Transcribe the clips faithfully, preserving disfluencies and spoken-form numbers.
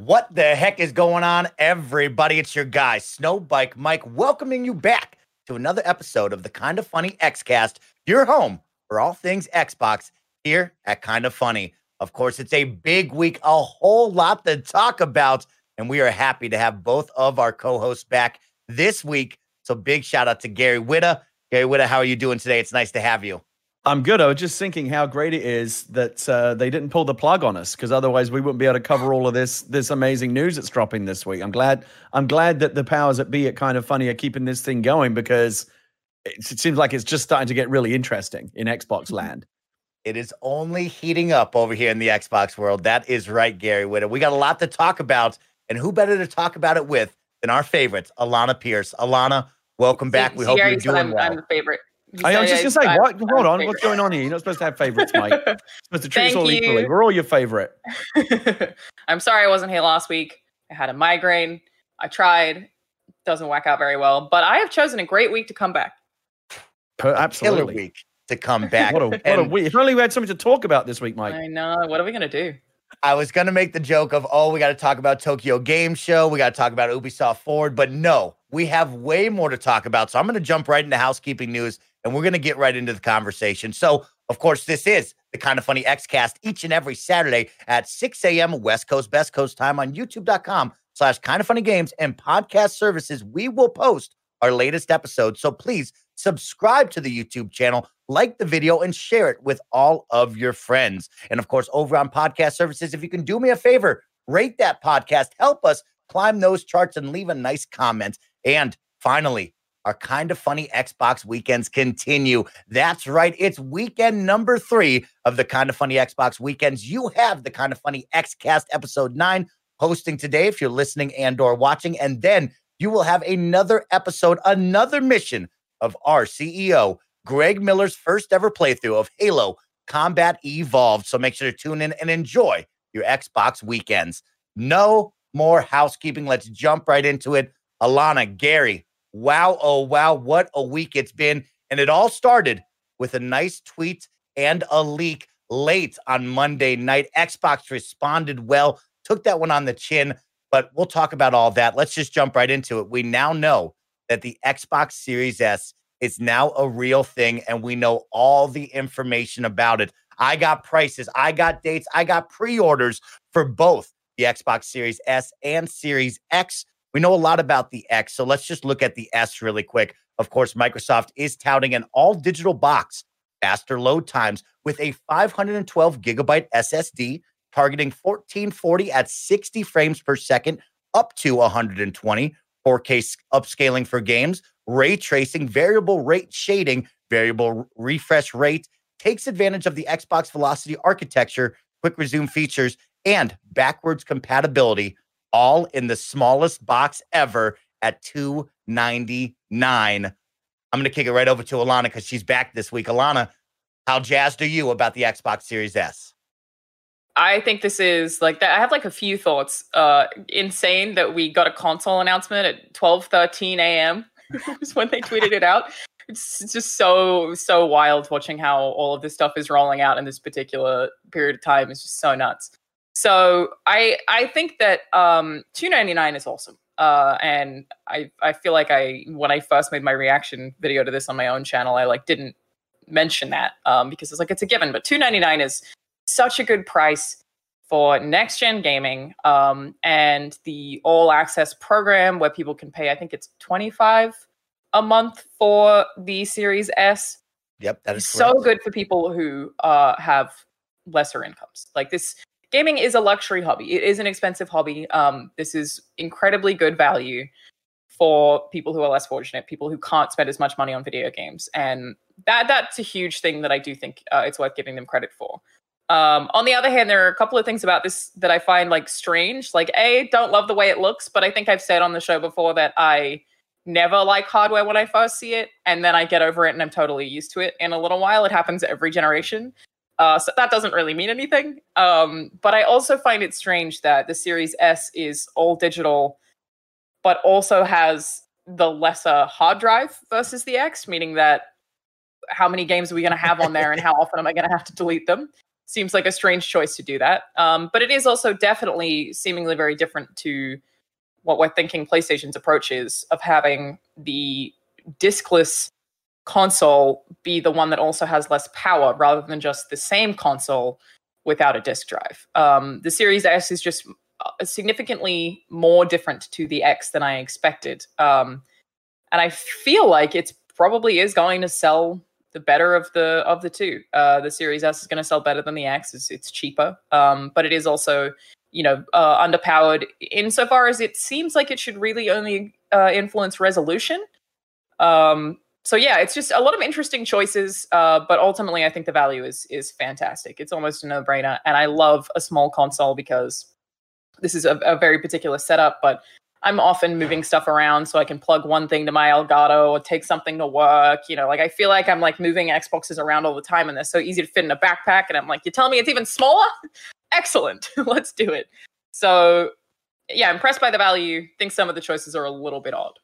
What the heck is going on, everybody? It's your guy, Snowbike Mike, welcoming you back to another episode of the Kinda Funny Xcast, your home for all things Xbox here at Kinda Funny. Of course, it's a big week, a whole lot to talk about, and we are happy to have both of our co-hosts back this week. So big shout out to Gary Whitta. Gary Whitta, how are you doing today? It's nice to have you. I'm good. I was just thinking how great it is that uh, they didn't pull the plug on us, because otherwise we wouldn't be able to cover all of this this amazing news that's dropping this week. I'm glad. I'm glad that the powers that be at Kinda Funny are keeping this thing going, because it, it seems like it's just starting to get really interesting in Xbox land. It is only heating up over here in the Xbox world. That is right, Gary Whitta. We got a lot to talk about, and who better to talk about it with than our favorites, Alana Pierce. Alana, welcome back. We hope you're doing I'm, well. I'm the favorite. I was just going to say, what? Hold on. What's going on here? You're not supposed to have favorites, Mike. You're supposed to treat us all you. equally. We're all your favorite. I'm sorry I wasn't here last week. I had a migraine. I tried. Doesn't work out very well. But I have chosen a great week to come back. Per, absolutely. Killer week to come back. What a, what a week. If only we had something to talk about this week, Mike. I know. What are we going to do? I was going to make the joke of, oh, we got to talk about Tokyo Game Show. We got to talk about Ubisoft Forward. But no, we have way more to talk about. So I'm going to jump right into housekeeping news, and we're going to get right into the conversation. So, of course, this is the Kinda Funny Xcast each and every Saturday at six a.m. West Coast, Best Coast time on youtube.com slash Kinda Funny Games and podcast services. We will post our latest episode. So please subscribe to the YouTube channel, like the video, and share it with all of your friends. And of course, over on podcast services, if you can do me a favor, rate that podcast, help us climb those charts, and leave a nice comment. And finally, our Kinda Funny Xbox weekends continue. That's right. It's weekend number three of the Kinda Funny Xbox weekends. You have the Kinda Funny Xcast episode nine posting today if you're listening and or watching. And then you will have another episode, another mission of our C E O, Greg Miller's first ever playthrough of Halo Combat Evolved. So make sure to tune in and enjoy your Xbox weekends. No more housekeeping. Let's jump right into it. Alana, Gary, wow, oh, wow, what a week it's been. And it all started with a nice tweet and a leak late on Monday night. Xbox responded well, took that one on the chin, but we'll talk about all that. Let's just jump right into it. We now know that the Xbox Series S is now a real thing, and we know all the information about it. I got prices, I got dates, I got pre-orders for both the Xbox Series S and Series X. We know a lot about the X, so let's just look at the S really quick. Of course, Microsoft is touting an all-digital box, faster load times with a five hundred twelve gigabyte S S D, targeting fourteen forty at sixty frames per second, up to one hundred twenty, four K upscaling for games, ray tracing, variable rate shading, variable refresh rate, takes advantage of the Xbox Velocity architecture, quick resume features, and backwards compatibility, all in the smallest box ever at two ninety-nine. I'm going to kick it right over to Alana because she's back this week. Alana, how jazzed are you about the Xbox Series S? I think this is like that. I have like a few thoughts. Uh, insane that we got a console announcement at twelve thirteen a.m. was when they tweeted it out. It's just so, so wild watching how all of this stuff is rolling out in this particular period of time. It's just so nuts. So I I think that um, two ninety-nine is awesome. Uh, and I I feel like I when I first made my reaction video to this on my own channel, I like didn't mention that um, because it's like it's a given. But two ninety-nine is such a good price for next gen gaming, um, and the all access program where people can pay. I think it's twenty-five a month for the Series S. Yep, that is so correct. good for people who uh, have lesser incomes. Like this. Gaming is a luxury hobby. It is an expensive hobby. Um, this is incredibly good value for people who are less fortunate, people who can't spend as much money on video games. And that that's a huge thing that I do think uh, it's worth giving them credit for. Um, on the other hand, there are a couple of things about this that I find like strange. Like, A, don't love the way it looks, but I think I've said on the show before that I never like hardware when I first see it, and then I get over it and I'm totally used to it in a little while. It happens every generation. Uh, so that doesn't really mean anything. Um, but I also find it strange that the Series S is all digital, but also has the lesser hard drive versus the X, meaning that how many games are we going to have on there and how often am I going to have to delete them? seems like a strange choice to do that. Um, but it is also definitely seemingly very different to what we're thinking PlayStation's approach is of having the diskless console be the one that also has less power rather than just the same console without a disk drive. Um, the Series S is just significantly more different to the X than I expected. Um, and I feel like it probably is going to sell the better of the of the two. Uh, the Series S is going to sell better than the X. It's, it's cheaper, um, but it is also, you know, uh, underpowered insofar as it seems like it should really only uh, influence resolution. Um, so yeah, it's just a lot of interesting choices, uh, but ultimately I think the value is is fantastic. It's almost a no-brainer, and I love a small console because this is a, a very particular setup, but I'm often moving stuff around so I can plug one thing to my Elgato or take something to work. You know, like I feel like I'm like moving Xboxes around all the time, and they're so easy to fit in a backpack, and I'm like, you're telling me it's even smaller? Excellent. Let's do it. So yeah, impressed by the value. Think some of the choices are a little bit odd.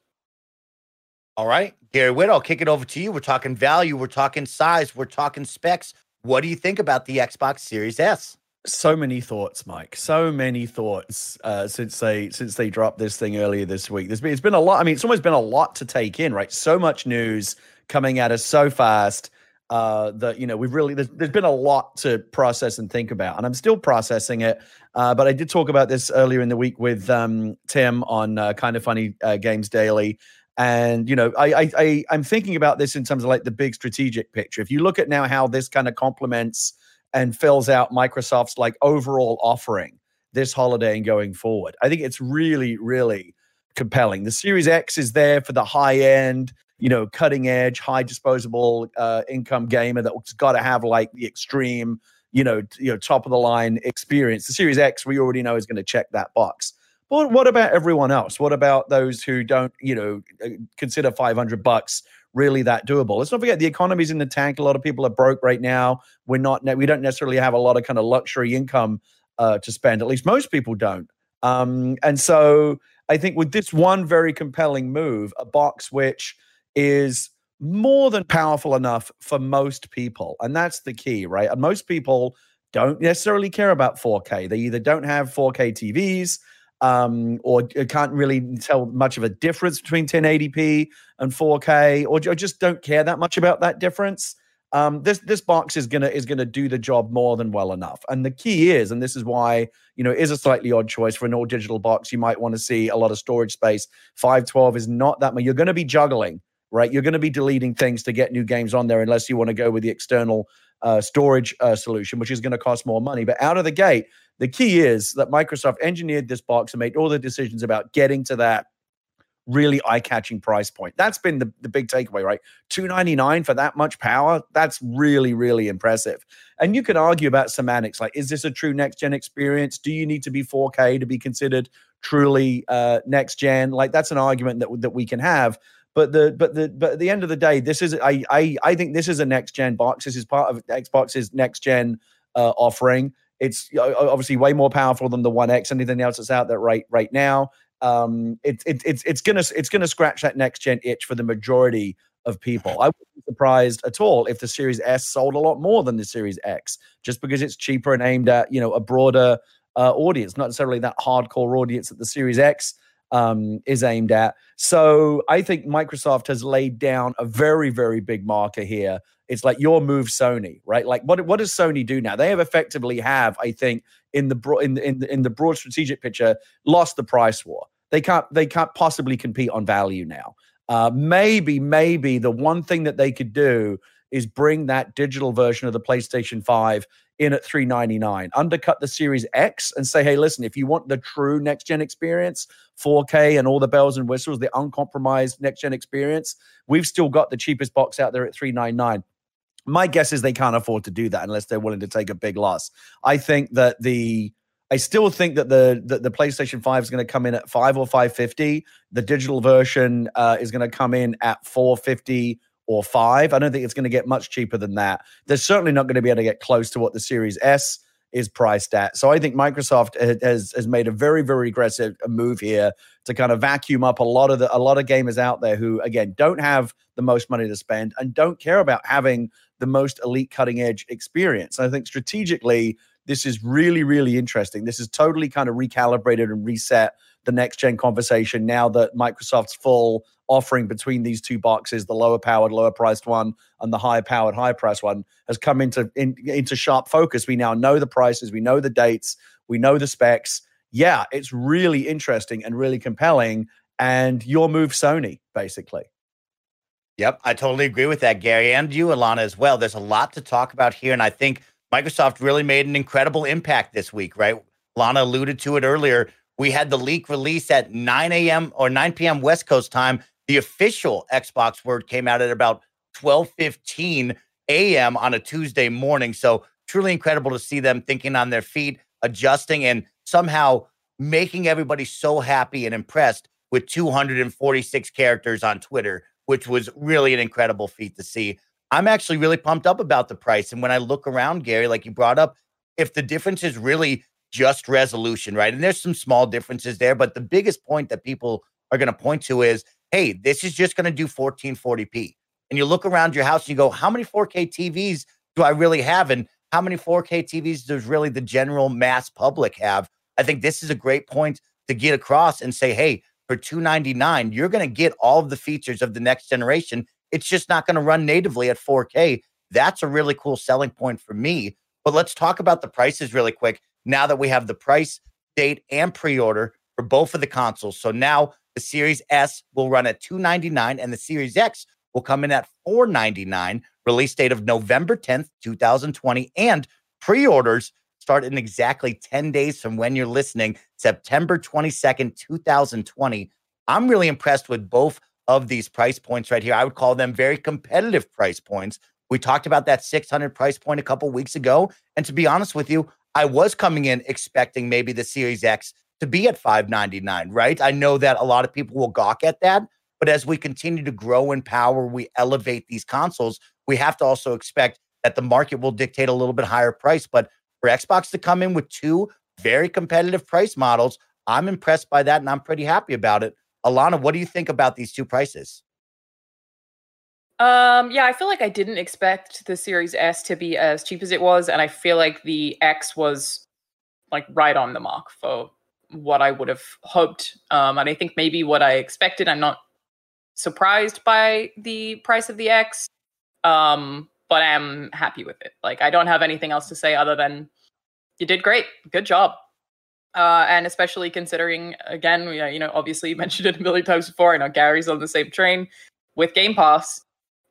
All right, Gary Whitta, I'll kick it over to you. We're talking value, we're talking size, we're talking specs. What do you think about the Xbox Series S? So many thoughts, Mike. So many thoughts uh, since they since they dropped this thing earlier this week. There's been it's been a lot. I mean, it's almost been a lot to take in, right? So much news coming at us so fast uh, that you know we've really there's, there's been a lot to process and think about, and I'm still processing it. Uh, but I did talk about this earlier in the week with um, Tim on uh, Kind of Funny uh, Games Daily. And, you know, I, I, I, I'm thinking about this in terms of like the big strategic picture. If you look at now how this kind of complements and fills out Microsoft's like overall offering this holiday and going forward, I think it's really, really compelling. The Series X is there for the high end, you know, cutting edge, high disposable uh, income gamer that's got to have like the extreme, you know, t- you know, top of the line experience. The Series X, we already know, is going to check that box. But what about everyone else? What about those who don't, you know, consider five hundred bucks really that doable? Let's not forget the economy's in the tank. A lot of people are broke right now. We're not, we don't necessarily have a lot of kind of luxury income uh, to spend. At least most people don't. Um, and so I think with this one very compelling move, a box which is more than powerful enough for most people, and that's the key, right? And most people don't necessarily care about four K. They either don't have four K T Vs, um, or can't really tell much of a difference between ten eighty p and four K, or, or just don't care that much about that difference. Um, this this box is gonna is gonna do the job more than well enough. And the key is, and this is why you know it is a slightly odd choice for an all digital box. You might want to see a lot of storage space. five twelve is not that much. You're going to be juggling, right? You're going to be deleting things to get new games on there, unless you want to go with the external uh, storage uh, solution, which is going to cost more money. But out of the gate, the key is that Microsoft engineered this box and made all the decisions about getting to that really eye-catching price point. That's been the, the big takeaway, right? two ninety-nine for that much power, that's really, really impressive. And you can argue about semantics, like, is this a true next-gen experience? Do you need to be four K to be considered truly uh, next-gen? Like, that's an argument that, that we can have. But the but the but at the end of the day, this is I I I think this is a next-gen box. This is part of Xbox's next-gen uh, offering. It's obviously way more powerful than the One X, anything else that's out there right right now. Um, it, it, it's it's gonna it's gonna scratch that next gen itch for the majority of people. I wouldn't be surprised at all if the Series S sold a lot more than the Series X, just because it's cheaper and aimed at you know a broader uh, audience, not necessarily that hardcore audience that the Series X um, is aimed at. So I think Microsoft has laid down a very very big marker here. It's like your move, Sony, right? Like, what what does Sony do now? They have effectively have, I think, in the broad in the, in the, in the broad strategic picture, lost the price war. They can't they can't possibly compete on value now. Uh, maybe maybe the one thing that they could do is bring that digital version of the PlayStation five in at three ninety-nine, undercut the Series X, and say, hey, listen, if you want the true next gen experience, four K and all the bells and whistles, the uncompromised next gen experience, we've still got the cheapest box out there at three ninety-nine. My guess is they can't afford to do that unless they're willing to take a big loss. I think that the, I still think that the the, the PlayStation five is going to come in at five or five fifty. The digital version uh, is going to come in at four fifty or five. I don't think it's going to get much cheaper than that. They're certainly not going to be able to get close to what the Series S is priced at. So I think Microsoft has has made a very, very aggressive move here to kind of vacuum up a lot of the a lot of gamers out there who, again, don't have the most money to spend and don't care about having the most elite cutting edge experience. And I think strategically, this is really, really interesting. This is totally kind of recalibrated and reset the next gen conversation now that Microsoft's full offering between these two boxes, the lower powered, lower priced one and the higher powered, higher priced one, has come into in, into sharp focus. We now know the prices, we know the dates, we know the specs. Yeah, it's really interesting and really compelling. And your move, Sony, basically. Yep, I totally agree with that, Gary, and you, Alana, as well. There's a lot to talk about here, and I think Microsoft really made an incredible impact this week, right? Alana alluded to it earlier. We had the leak release at nine a.m. or nine p.m. West Coast time. The official Xbox word came out at about twelve fifteen a.m. on a Tuesday morning. So truly incredible to see them thinking on their feet, adjusting, and somehow making everybody so happy and impressed with two hundred forty-six characters on Twitter, which was really an incredible feat to see. I'm actually really pumped up about the price. And when I look around, Gary, like you brought up, if the difference is really just resolution, right? And there's some small differences there, but the biggest point that people are going to point to is, hey, this is just going to do fourteen forty p. And you look around your house and you go, how many four K T Vs do I really have? And how many four K T Vs does really the general mass public have? I think this is a great point to get across and say, hey, for two ninety-nine, you're going to get all of the features of the next generation. It's just not going to run natively at four K. That's a really cool selling point for me. But let's talk about the prices really quick now that we have the price, date, and pre-order for both of the consoles. So now the Series S will run at two ninety-nine and the Series X will come in at four ninety-nine. Release date of November tenth, twenty twenty. And pre-orders start in exactly ten days from when you're listening, September twenty-second, twenty twenty. I'm really impressed with both of these price points right here. I would call them very competitive price points. We talked about that six hundred price point a couple weeks ago. And to be honest with you, I was coming in expecting maybe the Series X to be at five ninety-nine, right? I know that a lot of people will gawk at that, but as we continue to grow in power, we elevate these consoles, we have to also expect that the market will dictate a little bit higher price. But for Xbox to come in with two very competitive price models, I'm impressed by that and I'm pretty happy about it. Alana, what do you think about these two prices? Um, yeah, I feel like I didn't expect the Series S to be as cheap as it was, and I feel like the X was like right on the mark for what I would have hoped. Um, and I think maybe what I expected. I'm not surprised by the price of the X, um, but I'm happy with it. Like, I don't have anything else to say other than you did great, good job. Uh, and especially considering, again, you know, you know, obviously you mentioned it a million times before. I know Gary's on the same train with Game Pass.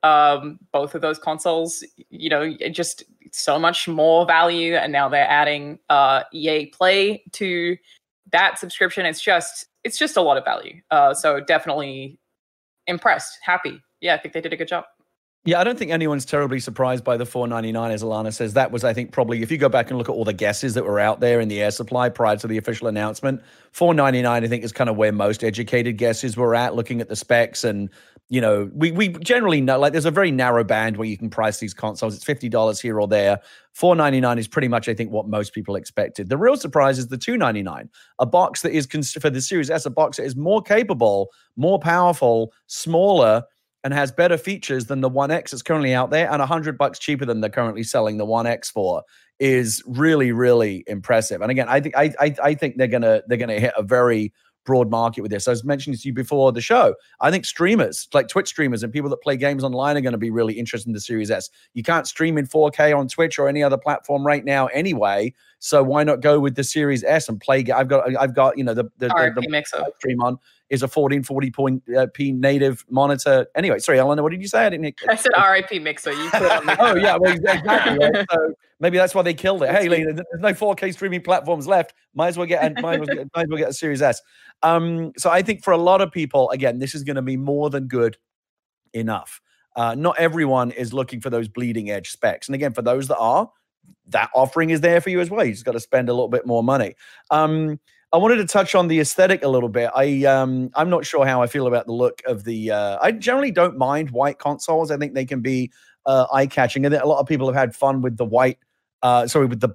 Um, both of those consoles, you know, just so much more value. And now they're adding uh, E A Play to that subscription. It's just, it's just a lot of value. Uh, so definitely impressed, happy. Yeah, I think they did a good job. Yeah, I don't think anyone's terribly surprised by the four ninety-nine, as Alana says. That was, I think, probably, if you go back and look at all the guesses that were out there in the air supply prior to the official announcement, four ninety-nine, I think, is kind of where most educated guesses were at, looking at the specs. And, you know, we we generally know, like, there's a very narrow band where you can price these consoles. It's fifty dollars here or there. four ninety-nine is pretty much, I think, what most people expected. The real surprise is the two ninety-nine, a box that is, for the Series S, a box that is more capable, more powerful, smaller, and has better features than the One X that's currently out there, and a hundred bucks cheaper than they're currently selling the One X for, is really, really impressive. And again, I think I I, I think they're gonna they're gonna hit a very broad market with this. I was mentioning to you before the show, I think streamers, like Twitch streamers and people that play games online, are going to be really interested in the Series S. You can't stream in four K on Twitch or any other platform right now anyway, so why not go with the Series S and play? I've got I've got you know the the, R I P the, the Mixer stream on is a fourteen forty p native monitor. Anyway, sorry, Elena, what did you say? I didn't. I said R I P Mixer. You put it on the oh yeah, well, exactly. Right? So maybe that's why they killed it. Hey, Lena, there's no four K streaming platforms left. Might as well get might as well get, might as well get a Series S. Um, so I think for a lot of people, again, this is going to be more than good enough. Uh, not everyone is looking for those bleeding edge specs, and again, for those that are, that offering is there for you as well. You just got to spend a little bit more money. Um, I wanted to touch on the aesthetic a little bit. I um, I'm not sure how I feel about the look of the. Uh, I generally don't mind white consoles. I think they can be uh, eye catching, and a lot of people have had fun with the white. Uh, sorry, with the black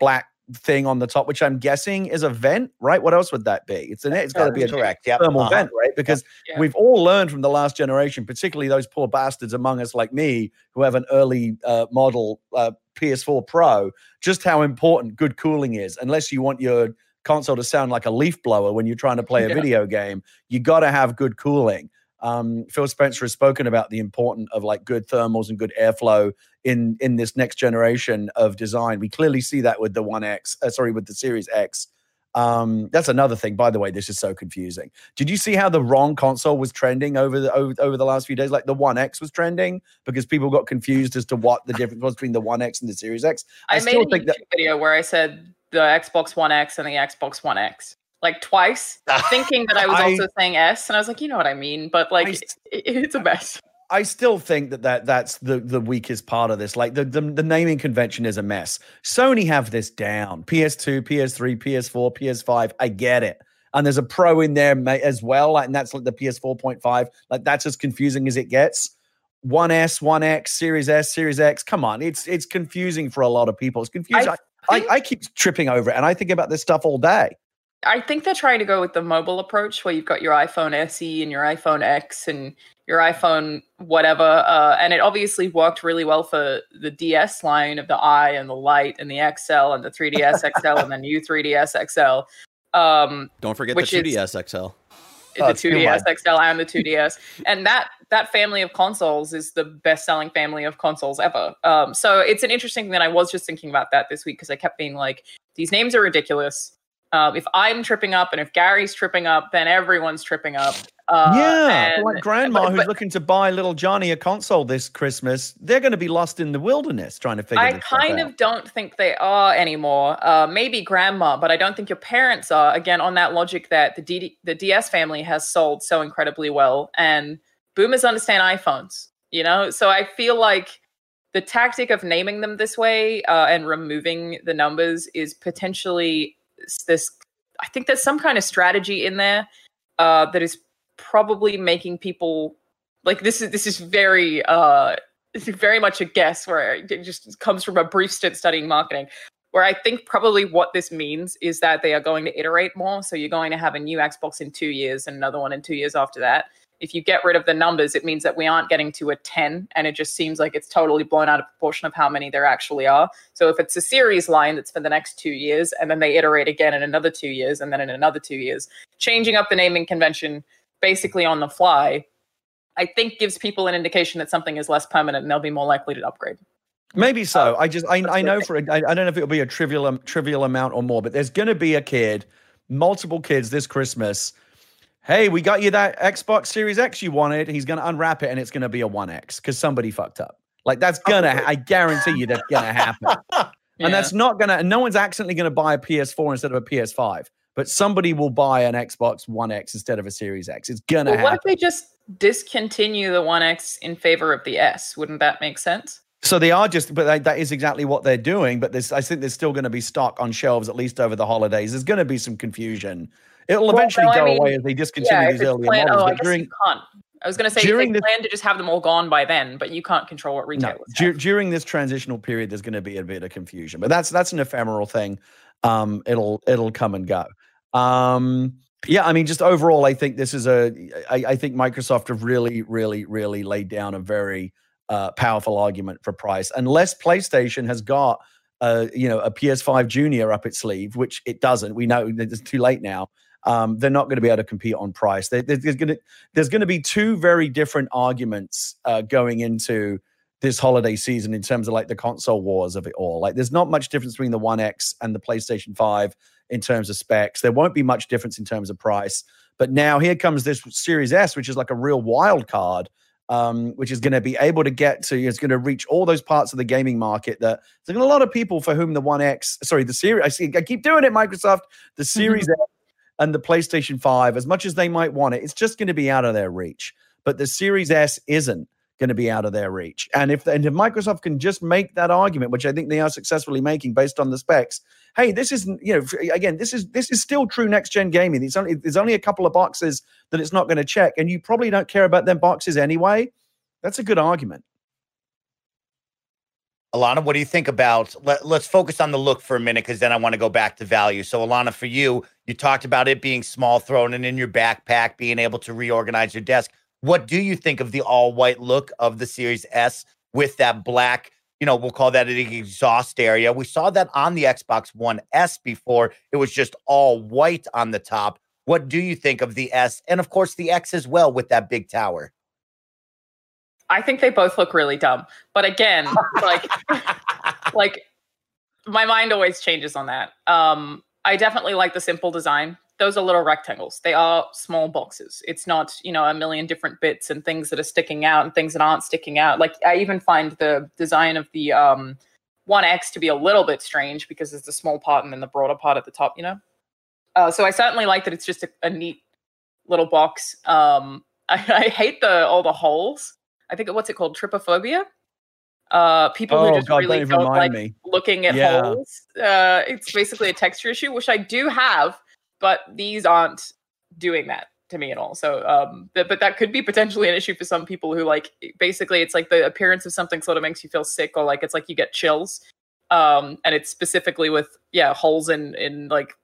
thing on the top, which I'm guessing is a vent, right? What else would that be? It's an it's got to be a correct, yep. thermal uh-huh. vent, right? Because Yep. we've all learned from the last generation, particularly those poor bastards among us like me who have an early uh, model uh, P S four Pro, just how important good cooling is. Unless you want your console to sound like a leaf blower when you're trying to play a Yeah. video game, you got to have good cooling. Um, Phil Spencer has spoken about the importance of like good thermals and good airflow in in this next generation of design. We clearly see that with the One X, uh, sorry, with the Series X. Um, that's another thing. By the way, this is so confusing. Did you see how the wrong console was trending over the over, over the last few days? Like the One X was trending because people got confused as to what the difference was between the One X and the Series X. I, I, made still a think YouTube that video where I said the Xbox One X and the Xbox One X like twice, thinking that I was I- also saying S, and I was like, you know what I mean, but like I it, it's a mess. I still think that, that that's the, the weakest part of this. Like the, the the naming convention is a mess. Sony have this down. P S two, P S three, P S four, P S five. I get it. And there's a Pro in there ma- as well. Like, and that's like the P S four point five. Like that's as confusing as it gets. One S, One X, Series S, Series X. Come on, it's it's confusing for a lot of people. It's confusing. I, I, think- I, I keep tripping over it, and I think about this stuff all day. I think they're trying to go with the mobile approach where you've got your iPhone S E and your iPhone X and your iPhone whatever. Uh, and it obviously worked really well for the D S line of the I and the Lite and the X L and the three D S X L and the new three D S X L. Um, Don't forget the which is- two D S X L. Oh, the it's too two D S much. X L and the two D S. And that that family of consoles is the best-selling family of consoles ever. Um, so it's an interesting thing that I was just thinking about that this week because I kept being like, these names are ridiculous. Um, if I'm tripping up and if Gary's tripping up, then everyone's tripping up. Uh, yeah, and- like grandma but- who's but looking to buy little Johnny a console this Christmas. They're going to be lost in the wilderness trying to figure I this stuff kind out. of don't think they are anymore. Uh, maybe grandma, but I don't think your parents are. Again, on that logic that the D- the D S family has sold so incredibly well, and boomers understand iPhones. You know, so I feel like the tactic of naming them this way uh, and removing the numbers is potentially this. I think there's some kind of strategy in there uh, that is probably making people like this is this is very uh it's very much a guess where it just comes from a brief stint studying marketing, where I think probably what this means is that they are going to iterate more. So you're going to have a new Xbox in two years and another one in two years after that. If you get rid of the numbers, it means that we aren't getting to a ten, and it just seems like it's totally blown out of proportion of how many there actually are. So if it's a series line that's for the next two years, and then they iterate again in another two years, and then in another two years, changing up the naming convention basically on the fly, I think gives people an indication that something is less permanent and they'll be more likely to upgrade. Maybe so. I just I, that's I know what for a, I, I don't know if it'll be a trivial um, trivial amount or more, but there's going to be a kid, multiple kids this Christmas. Hey, we got you that Xbox Series X you wanted. He's going to unwrap it and it's going to be a One X because somebody fucked up. Like that's gonna. I guarantee you that's gonna happen. Yeah. And that's not gonna. No one's accidentally gonna buy a P S four instead of a P S five. But somebody will buy an Xbox One X instead of a Series X. It's gonna Well, what happen. if they just discontinue the One X in favor of the S? Wouldn't that make sense? So they are just, but they, that is exactly what they're doing. But there's, I think there's still going to be stock on shelves at least over the holidays. There's going to be some confusion. It'll Well, eventually no, I go mean, away as they discontinue if these it's earlier planned- models. Oh, I But guess during you can't. I was going to say during if they the- plan to just have them all gone by then, but you can't control what no, retailers dur- have. during this transitional period, there's going to be a bit of confusion. But that's that's an ephemeral thing. Um, it'll it'll come and go. Um, yeah, I mean, just overall, I think this is a. I, I think Microsoft have really, really, really laid down a very uh, powerful argument for price. Unless PlayStation has got, uh, you know, a P S five Junior up its sleeve, which it doesn't. We know that it's too late now. Um, they're not going to be able to compete on price. There, there- there's going to there's going to be two very different arguments uh, going into this holiday season in terms of like the console wars of it all. Like, there's not much difference between the One X and the PlayStation five in terms of specs. There won't be much difference in terms of price. But now here comes this Series S, which is like a real wild card, um, which is going to be able to get to, it's going to reach all those parts of the gaming market that there's a lot of people for whom the One X, sorry, the Series, I see, I keep doing it, Microsoft, the Series S and the PlayStation five, as much as they might want it, it's just going to be out of their reach. But the Series S isn't going to be out of their reach. And if and if Microsoft can just make that argument, which I think they are successfully making based on the specs, hey, this isn't, you know, again, this is this is still true next gen gaming. It's only there's only a couple of boxes that it's not going to check, and you probably don't care about them boxes anyway. That's a good argument. Alana, what do you think about? Let, let's focus on the look for a minute, because then I want to go back to value. So, Alana, for you, you talked about it being small, thrown in your backpack, being able to reorganize your desk. What do you think of the all-white look of the Series S with that black, you know, we'll call that an exhaust area? We saw that on the Xbox One S before. It was just all white on the top. What do you think of the S and, of course, the X as well with that big tower? I think they both look really dumb. But again, like, like my mind always changes on that. Um, I definitely like the simple design. Those are little rectangles. They are small boxes. It's not, you know, a million different bits and things that are sticking out and things that aren't sticking out. Like, I even find the design of the um, One X to be a little bit strange, because there's the small part and then the broader part at the top, you know? Uh, so I certainly like that it's just a, a neat little box. Um, I, I hate the all the holes. I think, what's it called? Trypophobia? Uh, people Oh, who just God, really don't don't, remind like me. looking at Yeah. holes. Uh, it's basically a texture issue, which I do have, but these aren't doing that to me at all. So, um, but, but that could be potentially an issue for some people who, like, basically it's like the appearance of something sort of makes you feel sick, or like it's like you get chills. Um, and it's specifically with, yeah, holes in, in like,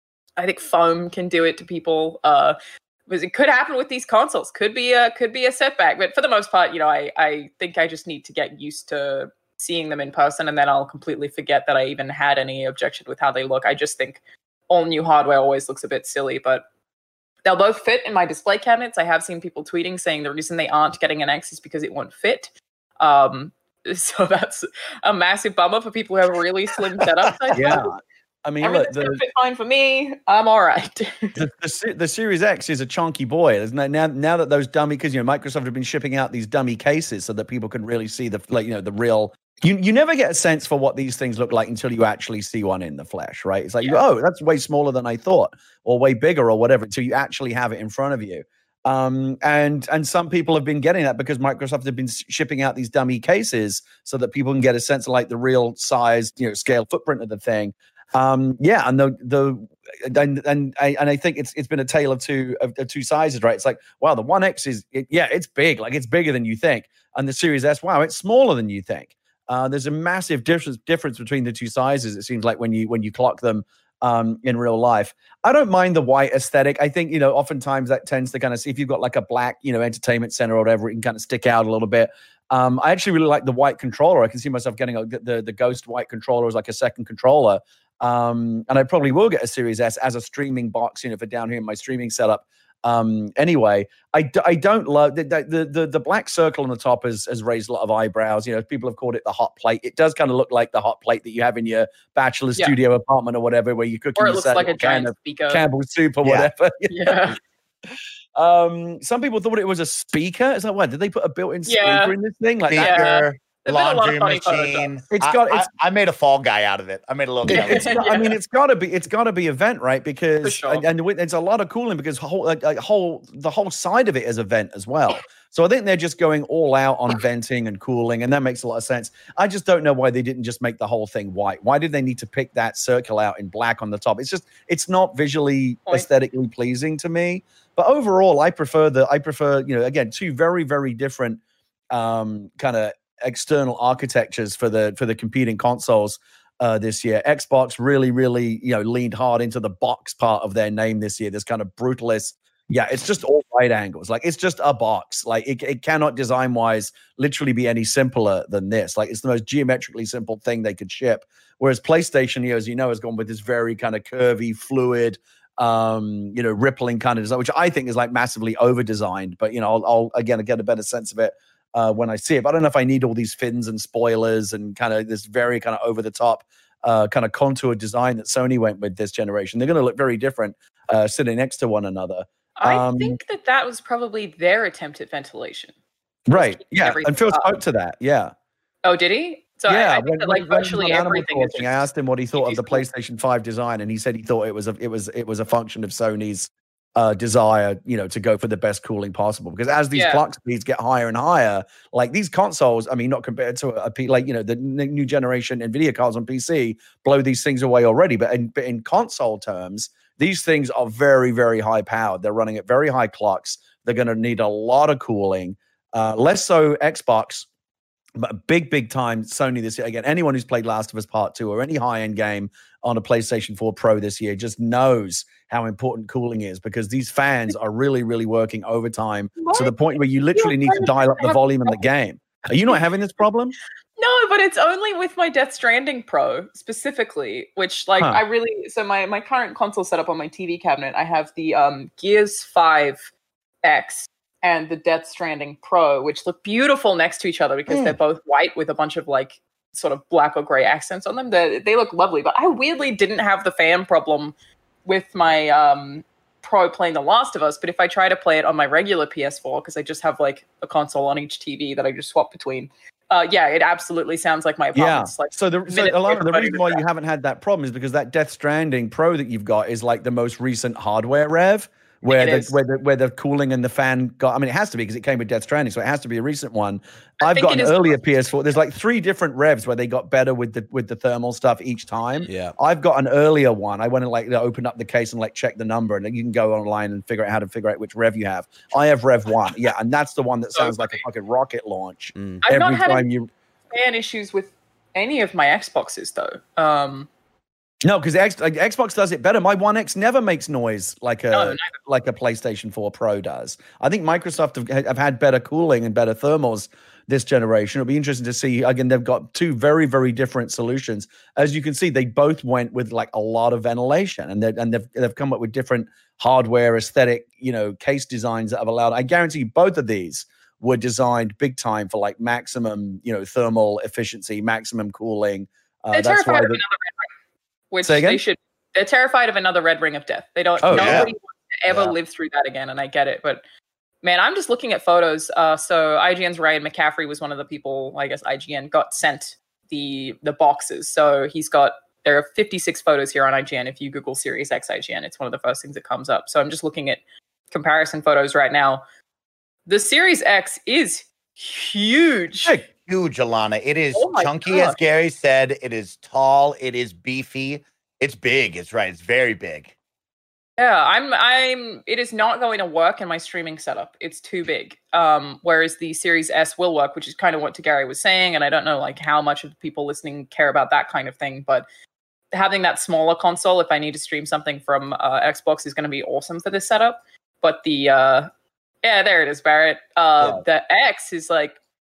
I think foam can do it to people. Uh, because it could happen with these consoles. Could be a could be a setback, but for the most part, you know, I I think I just need to get used to seeing them in person, and then I'll completely forget that I even had any objection with how they look. I just think all new hardware always looks a bit silly, but they'll both fit in my display cabinets. I have seen people tweeting saying the reason they aren't getting an X is because it won't fit. Um, so that's a massive bummer for people who have really slim setups. I Yeah. suppose. I mean, Everything's look, gonna the, fit fine for me. I'm all right. the, the, Se- the Series X is a chunky boy. Isn't it? Now, now that those dummy, because you know Microsoft have been shipping out these dummy cases so that people can really see the, like, you know, the real. You you never get a sense for what these things look like until you actually see one in the flesh, right? It's like, Yeah. oh, that's way smaller than I thought, or way bigger, or whatever, until you actually have it in front of you. Um, and and some people have been getting that because Microsoft have been s- shipping out these dummy cases so that people can get a sense of like the real size, you know, scale footprint of the thing. Um, yeah, and the the and and I and I think it's it's been a tale of two of, of two sizes, right? It's like, wow, the One X is it, yeah, it's big, like it's bigger than you think, and the Series S, wow, it's smaller than you think. Uh, there's a massive difference difference between the two sizes. It seems like when you when you clock them um, in real life. I don't mind the white aesthetic. I think, you know, oftentimes that tends to kind of see if you've got like a black, you know, entertainment center or whatever, it can kind of stick out a little bit. Um, I actually really like the white controller. I can see myself getting a, the the Ghost white controller as like a second controller. Um, and I probably will get a Series S as a streaming box, you know, for down here in my streaming setup. Um, anyway, I, d- I don't love the, the the the black circle on the top has has raised a lot of eyebrows. You know, people have called it the hot plate. It does kind of look like the hot plate that you have in your bachelor Yeah. studio apartment or whatever, where you cook Or it your looks set like a or can giant of speaker. Campbell's soup or Yeah. whatever. you know? Yeah. Um, some people thought it was a speaker. Is that what? Did they put a built-in speaker Yeah. in this thing? Like that? Yeah. Speaker, There's been a lot of laundry funny machine. Photoshops. It's I- got- I, it's- I made a fall guy out of it. I made a little. It, it's got, I mean, it's got to be. It's got to be a vent, right? Because sure. and, and with- it's a lot of cooling because whole, like, like, whole the whole side of it is a vent as well. So I think they're just going all out on venting and cooling, and that makes a lot of sense. I just don't know why they didn't just make the whole thing white. Why did they need to pick that circle out in black on the top? It's just it's not visually Point. aesthetically pleasing to me. But overall, I prefer the I prefer you know again two very very different um, kind of external architectures for the for the competing consoles uh, this year. Xbox really, really, you know, leaned hard into the box part of their name this year. This kind of brutalist, yeah, it's just all right angles. Like it's just a box. Like it, it cannot design wise literally be any simpler than this. Like it's the most geometrically simple thing they could ship. Whereas PlayStation, you know, as you know, has gone with this very kind of curvy, fluid, um, you know, rippling kind of design, which I think is like massively over designed. But you know, I'll, I'll again get a better sense of it uh, when I see it. But I don't know if I need all these fins and spoilers and kind of this very kind of over the top uh, kind of contour design that Sony went with this generation. They're going to look very different uh, sitting next to one another. I Um, think that that was probably their attempt at ventilation. Right. keeping Yeah. everything And Phil up. spoke to that. Yeah. Oh, did he? So yeah. I, I think when- that when- like when virtually on Animal everything is Crossing, just I asked him what he thought of the useful. PlayStation five design, and he said he thought it was a it was it was a function of Sony's uh, desire, you know, to go for the best cooling possible. Because as these Yeah. clock speeds get higher and higher, like these consoles, I mean, not compared to a, a P, like you know, the n- new generation Nvidia cards on P C blow these things away already. But in, but in console terms, these things are very very high powered. They're running at very high clocks. They're going to need a lot of cooling. Uh, less so Xbox. But big, big time Sony this year. Again, anyone who's played Last of Us Part two or any high-end game on a PlayStation four Pro this year just knows how important cooling is, because these fans are really, really working overtime what? to the point where you literally need to dial up the volume in the game. Are you not having this problem? No, but it's only with my Death Stranding Pro specifically, which like huh. I really, so my, my current console setup on my T V cabinet, I have the um, Gears five X and the Death Stranding Pro, which look beautiful next to each other because mm. they're both white with a bunch of like sort of black or gray accents on them. They they look lovely, but I weirdly didn't have the fan problem with my um, Pro playing The Last of Us. But if I try to play it on my regular P S four, because I just have like a console on each T V that I just swap between, uh, yeah, it absolutely sounds like my apartment's yeah. like. So the so Alana, the reason why you haven't had that problem is because that Death Stranding Pro that you've got is like the most recent hardware rev. Where the, where the where the cooling and the fan got, I mean, it has to be because it came with Death Stranding, so it has to be a recent one. I I've got an earlier P S four. There's like three different revs where they got better with the with the thermal stuff each time. Yeah, I've got an earlier one. I went and like open up the case and like check the number, and then you can go online and figure out how to figure out which rev you have. I have Rev one, yeah, and that's the one that sounds like a fucking rocket launch mm. I've every not time had you. Fan issues with any of my Xboxes though. Um, No, because X, like, Xbox does it better. My One X never makes noise like a no, like a PlayStation four Pro does. I think Microsoft have, have had better cooling and better thermals this generation. It'll be interesting to see. Again, they've got two very, very different solutions. As you can see, they both went with like a lot of ventilation, and, and they've they've come up with different hardware, aesthetic, you know, case designs that have allowed. I guarantee you both of these were designed big time for like maximum, you know, thermal efficiency, maximum cooling. Uh, They're that's terrified why of the, another red ring, which they should. They're terrified of another red ring of death. They don't. Oh, nobody yeah. wants to ever Yeah. live through that again, and I get it. But man, I'm just looking at photos. Uh, so I G N's Ryan McCaffrey was one of the people. I guess I G N got sent the the boxes. So he's got. There are fifty-six photos here on I G N. If you Google Series X I G N, it's one of the first things that comes up. So I'm just looking at comparison photos right now. The Series X is huge. Hey, huge, Alana. It is Oh my chunky, gosh. as Gary said. It is tall. It is beefy. It's big. It's right. It's very big. Yeah, I'm I'm it is not going to work in my streaming setup. It's too big. Um, whereas the Series S will work, which is kind of what Gary was saying, and I don't know like how much of the people listening care about that kind of thing, but having that smaller console if I need to stream something from uh, Xbox is going to be awesome for this setup. But the uh yeah, there it is, Barrett. Uh Yeah. the X is like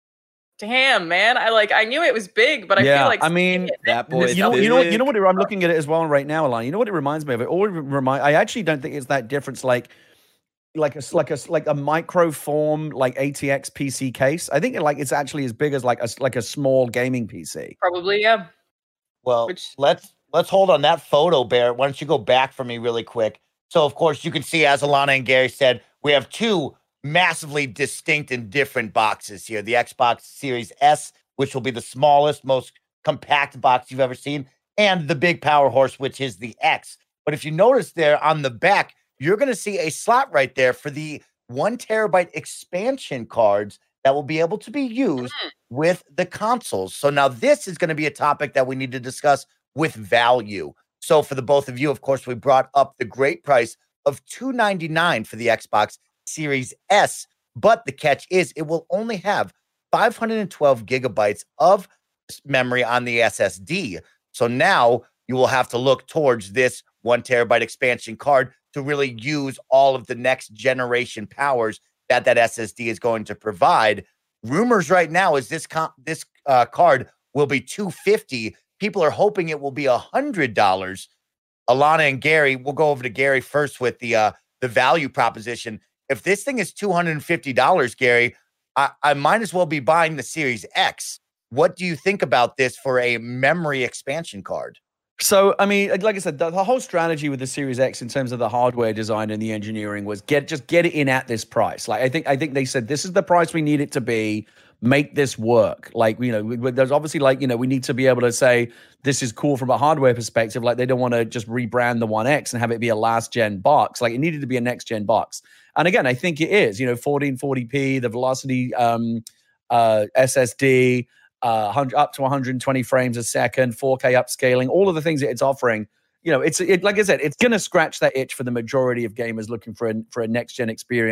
damn, man. I like I knew it was big, but I yeah, feel like I mean, That boy, you know, is you know, what- you know big. what? I'm looking at it as well right now, Alana. You know what it reminds me of? It all remind. I actually don't think it's that different. Like, like a like a like a micro form like A T X P C case. I think it, like it's actually as big as like a like a small gaming P C. probably yeah. Well, Which- let's let's hold on that photo, Barrett. Why don't you go back for me really quick? So, of course, you can see, as Alana and Gary said, we have two massively distinct and different boxes here. The Xbox Series S, which will be the smallest, most compact box you've ever seen, and the big power horse, which is the X. But if you notice there on the back, you're going to see a slot right there for the one terabyte expansion cards that will be able to be used with the consoles. So now this is going to be a topic that we need to discuss with value. So for the both of you, of course, we brought up the great price of two hundred ninety-nine dollars for the Xbox Series S. But the catch is it will only have five hundred twelve gigabytes of memory on the S S D. So now you will have to look towards this one terabyte expansion card to really use all of the next generation powers that that S S D is going to provide. Rumors right now is this com- this uh, card will be two hundred fifty dollars. People are hoping it will be one hundred dollars. Alana and Gary, we'll go over to Gary first with the uh, the value proposition. If this thing is two hundred fifty dollars, Gary, I, I might as well be buying the Series X. What do you think about this for a memory expansion card? So, I mean, like I said, the, the whole strategy with the Series X in terms of the hardware design and the engineering was get just get it in at this price. Like, I think I think they said this is the price we need it to be. Make this work. Like, you know, we, there's obviously like, you know, we need to be able to say this is cool from a hardware perspective. Like, they don't want to just rebrand the One X and have it be a last gen box. Like, it needed to be a next gen box. And again, I think it is. You know, fourteen forty p, the Velocity um, uh, S S D. Uh, one hundred, up to one hundred twenty frames a second, four K upscaling, all of the things that it's offering. You know, it's it, like I said, it's going to scratch that itch for the majority of gamers looking for a, for a next gen experience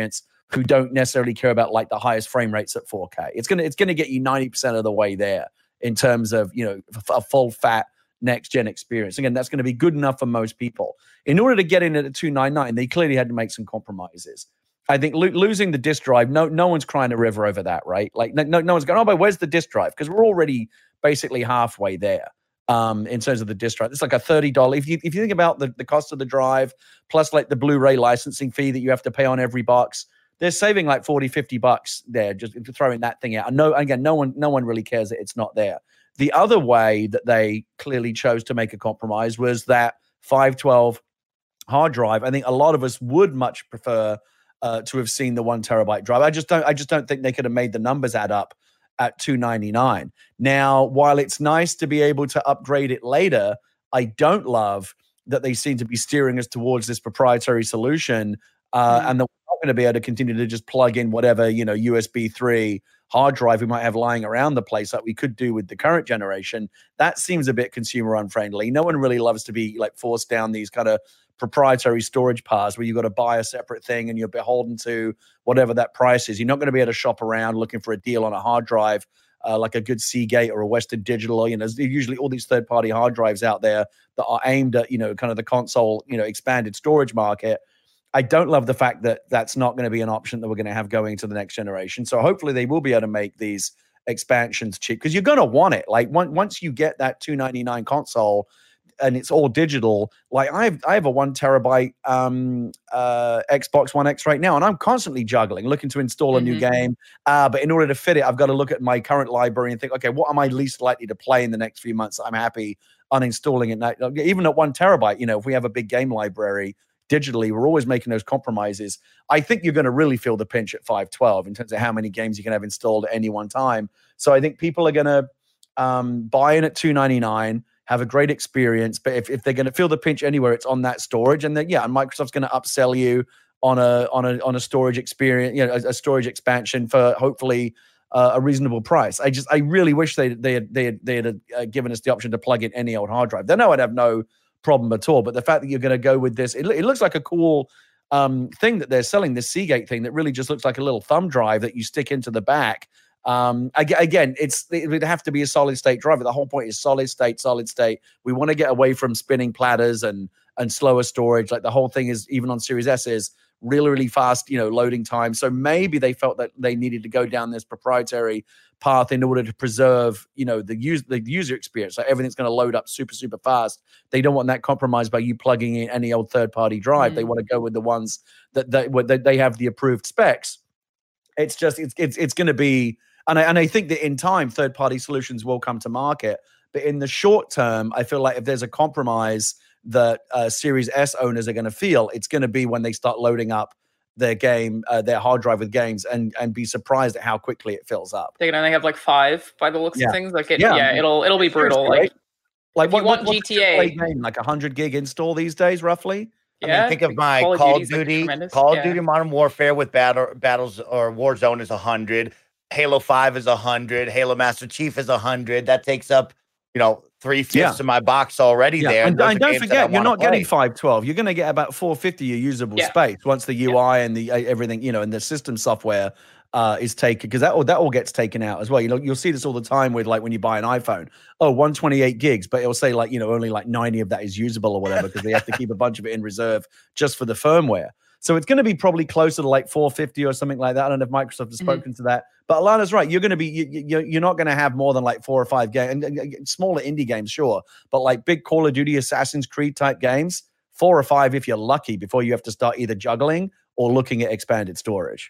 who don't necessarily care about like the highest frame rates at four K. It's gonna it's gonna get you ninety percent of the way there in terms of, you know, a full fat next gen experience. Again, that's going to be good enough for most people. In order to get in at a two ninety-nine, they clearly had to make some compromises. I think lo- losing the disk drive, no no one's crying a river over that, right? Like no no, no one's going, oh, but where's the disk drive? Because we're already basically halfway there. Um, in terms of the disk drive, it's like a thirty dollars. If you if you think about the, the cost of the drive plus like the Blu-ray licensing fee that you have to pay on every box, they're saving like forty, fifty bucks there just throwing that thing out. And no, again, no one no one really cares that it's not there. The other way that they clearly chose to make a compromise was that five twelve hard drive. I think a lot of us would much prefer uh, to have seen the one terabyte drive. I just don't. I just don't think they could have made the numbers add up at two ninety-nine. Now, while it's nice to be able to upgrade it later, I don't love that they seem to be steering us towards this proprietary solution, uh, mm. and that we're not going to be able to continue to just plug in whatever, you know, U S B three hard drive we might have lying around the place like we could do with the current generation. That seems a bit consumer unfriendly. No one really loves to be like forced down these kind of proprietary storage paths where you've got to buy a separate thing and you're beholden to whatever that price is. You're not going to be able to shop around looking for a deal on a hard drive uh, like a good Seagate or a Western Digital. Or, you know, there's usually all these third-party hard drives out there that are aimed at, you know, kind of the console, you know, expanded storage market. I don't love the fact that that's not going to be an option that we're going to have going to the next generation. So hopefully they will be able to make these expansions cheap because you're going to want it. Like one, once you get that two ninety-nine console, and it's all digital. Like I have, I have a one terabyte um, uh, Xbox One X right now, and I'm constantly juggling, looking to install a mm-hmm. new game. Uh, but in order to fit it, I've got to look at my current library and think, okay, what am I least likely to play in the next few months? I'm happy uninstalling it. Even at one terabyte, you know, if we have a big game library digitally, we're always making those compromises. I think you're going to really feel the pinch at five twelve in terms of how many games you can have installed at any one time. So I think people are going to um, buy in at two ninety-nine. Have a great experience, but if, if they're going to feel the pinch anywhere, it's on that storage, and then yeah, and Microsoft's going to upsell you on a on a on a storage experience, you know, a, a storage expansion for hopefully uh, a reasonable price. I just I really wish they they had, they had, they had uh, given us the option to plug in any old hard drive. Then I would have no problem at all. But the fact that you're going to go with this, it, it looks like a cool um, thing that they're selling. This Seagate thing that really just looks like a little thumb drive that you stick into the back. Um, again, it's it would have to be a solid state driver. The whole point is solid state, solid state. We want to get away from spinning platters and and slower storage. Like the whole thing is, even on Series S, is really, really fast, you know, loading time. So maybe they felt that they needed to go down this proprietary path in order to preserve, you know, the use the user experience. So everything's going to load up super, super fast. They don't want that compromised by you plugging in any old third-party drive. Mm. They want to go with the ones that they that they have the approved specs. It's just it's it's it's going to be. And I, and I think that in time, third-party solutions will come to market. But in the short term, I feel like if there's a compromise that uh, Series S owners are going to feel, it's going to be when they start loading up their game, uh, their hard drive with games, and and be surprised at how quickly it fills up. They're going to only have like five by the looks yeah. of things. Like it, yeah. yeah, it'll it'll be brutal. Like, like, like if what, you want what, G T A, game, like a hundred gig install these days, roughly. Yeah, I mean, think of my Call, Call of Duty, like Call of yeah. Duty Modern Warfare with battle battles or Warzone is a hundred. Halo five is a hundred. Halo Master Chief is a hundred. That takes up, you know, three fifths yeah. of my box already yeah. there. And, and don't forget, you're not play. getting five twelve. You're going to get about four fifty of usable yeah. space once the U I yeah. and the uh, everything, you know, and the system software uh, is taken, because that all that all gets taken out as well. You know, you'll see this all the time with like when you buy an iPhone. Oh, one twenty-eight gigs, but it'll say like, you know, only like ninety of that is usable or whatever because they have to keep a bunch of it in reserve just for the firmware. So it's going to be probably closer to like four fifty or something like that. I don't know if Microsoft has spoken mm-hmm. to that, but Alana's right. You're going to be you, you, you're not going to have more than like four or five games, and, and smaller indie games, sure, but like big Call of Duty, Assassin's Creed type games, four or five if you're lucky before you have to start either juggling or looking at expanded storage.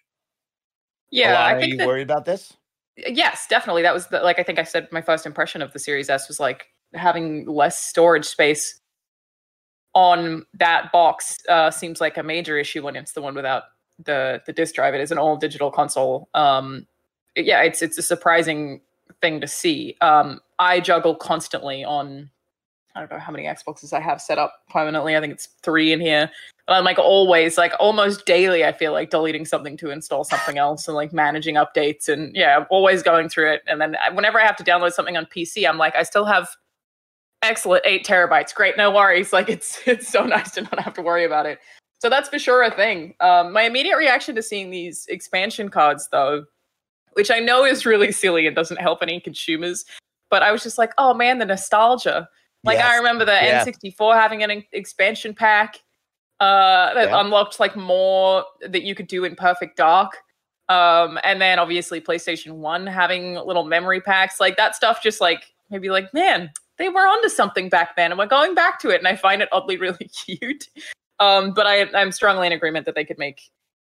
Yeah, Alana, I think are you that, worried about this? Yes, definitely. That was the, like I think I said my first impression of the Series S was like having less storage space on that box uh, seems like a major issue when it's the one without the the disk drive. It is an all digital console. Um, yeah, it's it's a surprising thing to see. Um, I juggle constantly on, I don't know how many Xboxes I have set up permanently. I think it's three in here. But I'm like always, like almost daily, I feel like deleting something to install something else and like managing updates. And yeah, I'm always going through it. And then whenever I have to download something on P C, I'm like, I still have excellent eight terabytes. Great, no worries. Like it's it's so nice to not have to worry about it. So that's for sure a thing. Um, my immediate reaction to seeing these expansion cards, though, which I know is really silly and doesn't help any consumers, but I was just like, oh man, the nostalgia. Like, Yes. I remember the Yeah. N sixty-four having an expansion pack uh, that Yeah. unlocked like more that you could do in Perfect Dark. Um, and then obviously PlayStation one having little memory packs. Like, that stuff just like, maybe like, man, they were onto something back then and we're going back to it. And I find it oddly really cute. Um, but I, I'm strongly in agreement that they could make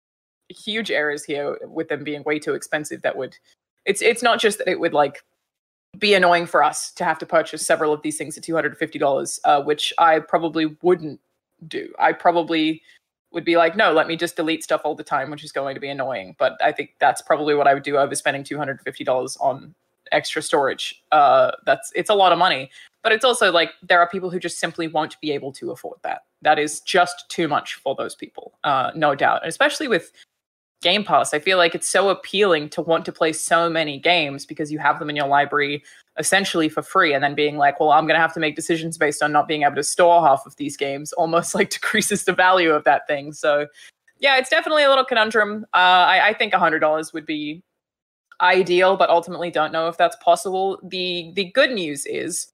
huge errors here with them being way too expensive. That would, it's it's not just that it would like be annoying for us to have to purchase several of these things at two hundred fifty dollars, uh, which I probably wouldn't do. I probably would be like, no, let me just delete stuff all the time, which is going to be annoying. But I think that's probably what I would do over spending two hundred fifty dollars on extra storage. Uh, that's it's a lot of money. But it's also like there are people who just simply won't be able to afford that. That is just too much for those people, uh, no doubt. And especially with Game Pass, I feel like it's so appealing to want to play so many games because you have them in your library essentially for free, and then being like, well, I'm going to have to make decisions based on not being able to store half of these games, almost like decreases the value of that thing. So yeah, it's definitely a little conundrum. Uh, I, I think one hundred dollars would be ideal, but ultimately don't know if that's possible. The The good news is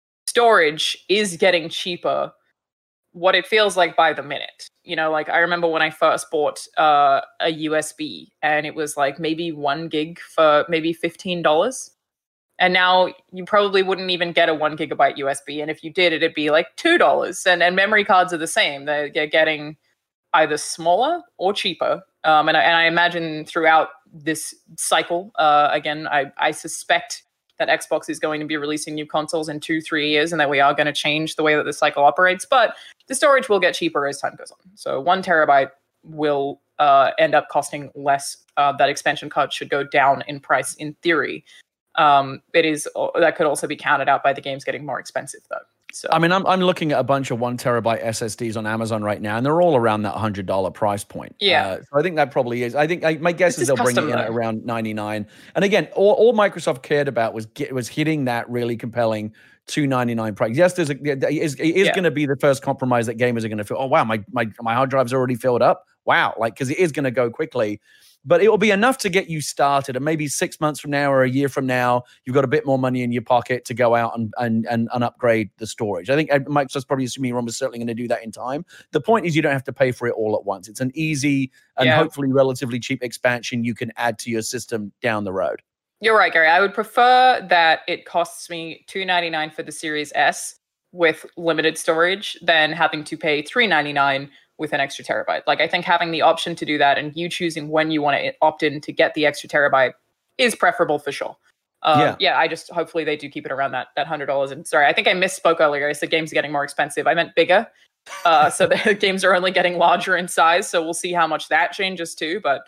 storage is getting cheaper, what it feels like by the minute. You know, like I remember when I first bought uh, a U S B and it was like maybe one gig for maybe fifteen dollars. And now you probably wouldn't even get a one gigabyte U S B. And if you did, it'd be like two dollars. And, and memory cards are the same. They're, they're getting either smaller or cheaper. Um, and, I, and I imagine throughout this cycle, uh, again, I, I suspect that Xbox is going to be releasing new consoles in two, three years, and that we are going to change the way that the cycle operates. But the storage will get cheaper as time goes on. So one terabyte will uh, end up costing less. Uh, that expansion card should go down in price in theory. Um, it is that could also be counted out by the games getting more expensive, though. So I mean, I'm I'm looking at a bunch of one terabyte S S Ds on Amazon right now, and they're all around that hundred dollar price point. Yeah, uh, so I think that probably is. I think I, my guess This is is they'll bring it custom, in at though. around ninety-nine. And again, all, all Microsoft cared about was get, was hitting that really compelling two ninety-nine price. Yes, there's a, it is, it is Yeah. going to be the first compromise that gamers are going to feel. Oh wow, my my my hard drive's already filled up. Wow, like because it is going to go quickly. But it will be enough to get you started. And maybe six months from now or a year from now, you've got a bit more money in your pocket to go out and and and, and upgrade the storage. I think Microsoft's probably assuming Ron was certainly going to do that in time. The point is you don't have to pay for it all at once. It's an easy and Yeah. hopefully relatively cheap expansion you can add to your system down the road. You're right, Gary. I would prefer that it costs me two ninety-nine for the Series S with limited storage than having to pay three ninety-nine with an extra terabyte. Like, I think having the option to do that and you choosing when you want to opt in to get the extra terabyte is preferable for sure. Um, Yeah. yeah, I just hopefully they do keep it around that that hundred dollars. And sorry, I think I misspoke earlier. I said games are getting more expensive. I meant bigger. Uh, so the games are only getting larger in size. So we'll see how much that changes too. But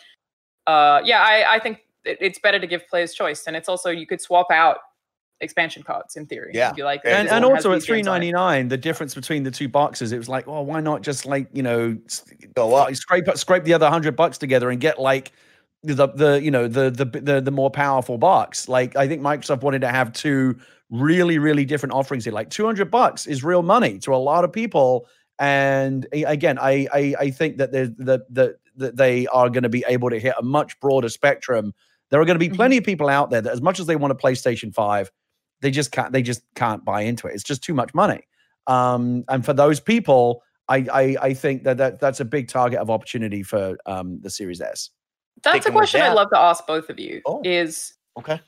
uh, yeah, I, I think it, it's better to give players choice, and it's also you could swap out expansion cards in theory. Yeah. You'd be like, And, this and one has also at these three games on it. ninety-nine, the difference between the two boxes, it was like, well, why not just like, you know, s- Go up. like, scrape scrape the other hundred bucks together and get like the the you know the the the the more powerful box. Like I think Microsoft wanted to have two really really different offerings here. Like two hundred bucks is real money to a lot of people. And a- again, I I, I think that there's that that that they are going to be able to hit a much broader spectrum. There are going to be Mhm. plenty of people out there that, as much as they want a PlayStation five, they just can't. They just can't buy into it. It's just too much money. Um, and for those people, I, I I think that, that that's a big target of opportunity for um, the Series S. That's a Sticking with question I'd that- love to ask both of you. Oh. Is Okay.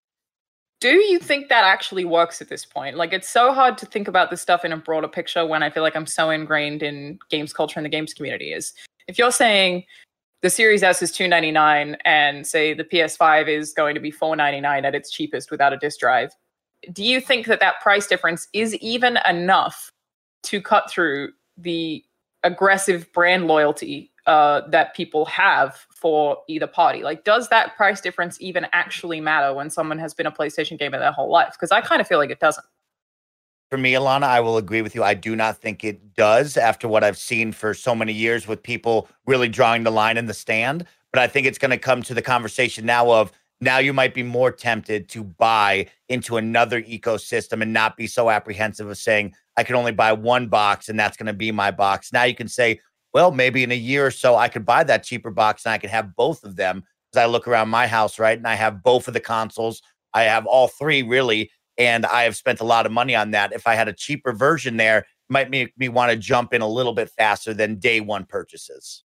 do you think that actually works at this point? Like, it's so hard to think about this stuff in a broader picture when I feel like I'm so ingrained in games culture and the games community. Is if you're saying the Series S is two ninety-nine and say the P S five is going to be four ninety-nine at its cheapest without a disk drive, do you think that that price difference is even enough to cut through the aggressive brand loyalty uh, that people have for either party? Like, does that price difference even actually matter when someone has been a PlayStation gamer their whole life? Because I kind of feel like it doesn't. For me, Alana, I will agree with you. I do not think it does after what I've seen for so many years with people really drawing the line in the stand. But I think it's going to come to the conversation now of now you might be more tempted to buy into another ecosystem and not be so apprehensive of saying, I can only buy one box and that's going to be my box. Now you can say, well, maybe in a year or so, I could buy that cheaper box and I could have both of them. As I look around my house, right, and I have both of the consoles. I have all three really, and I have spent a lot of money on that. If I had a cheaper version there, it might make me want to jump in a little bit faster than day one purchases.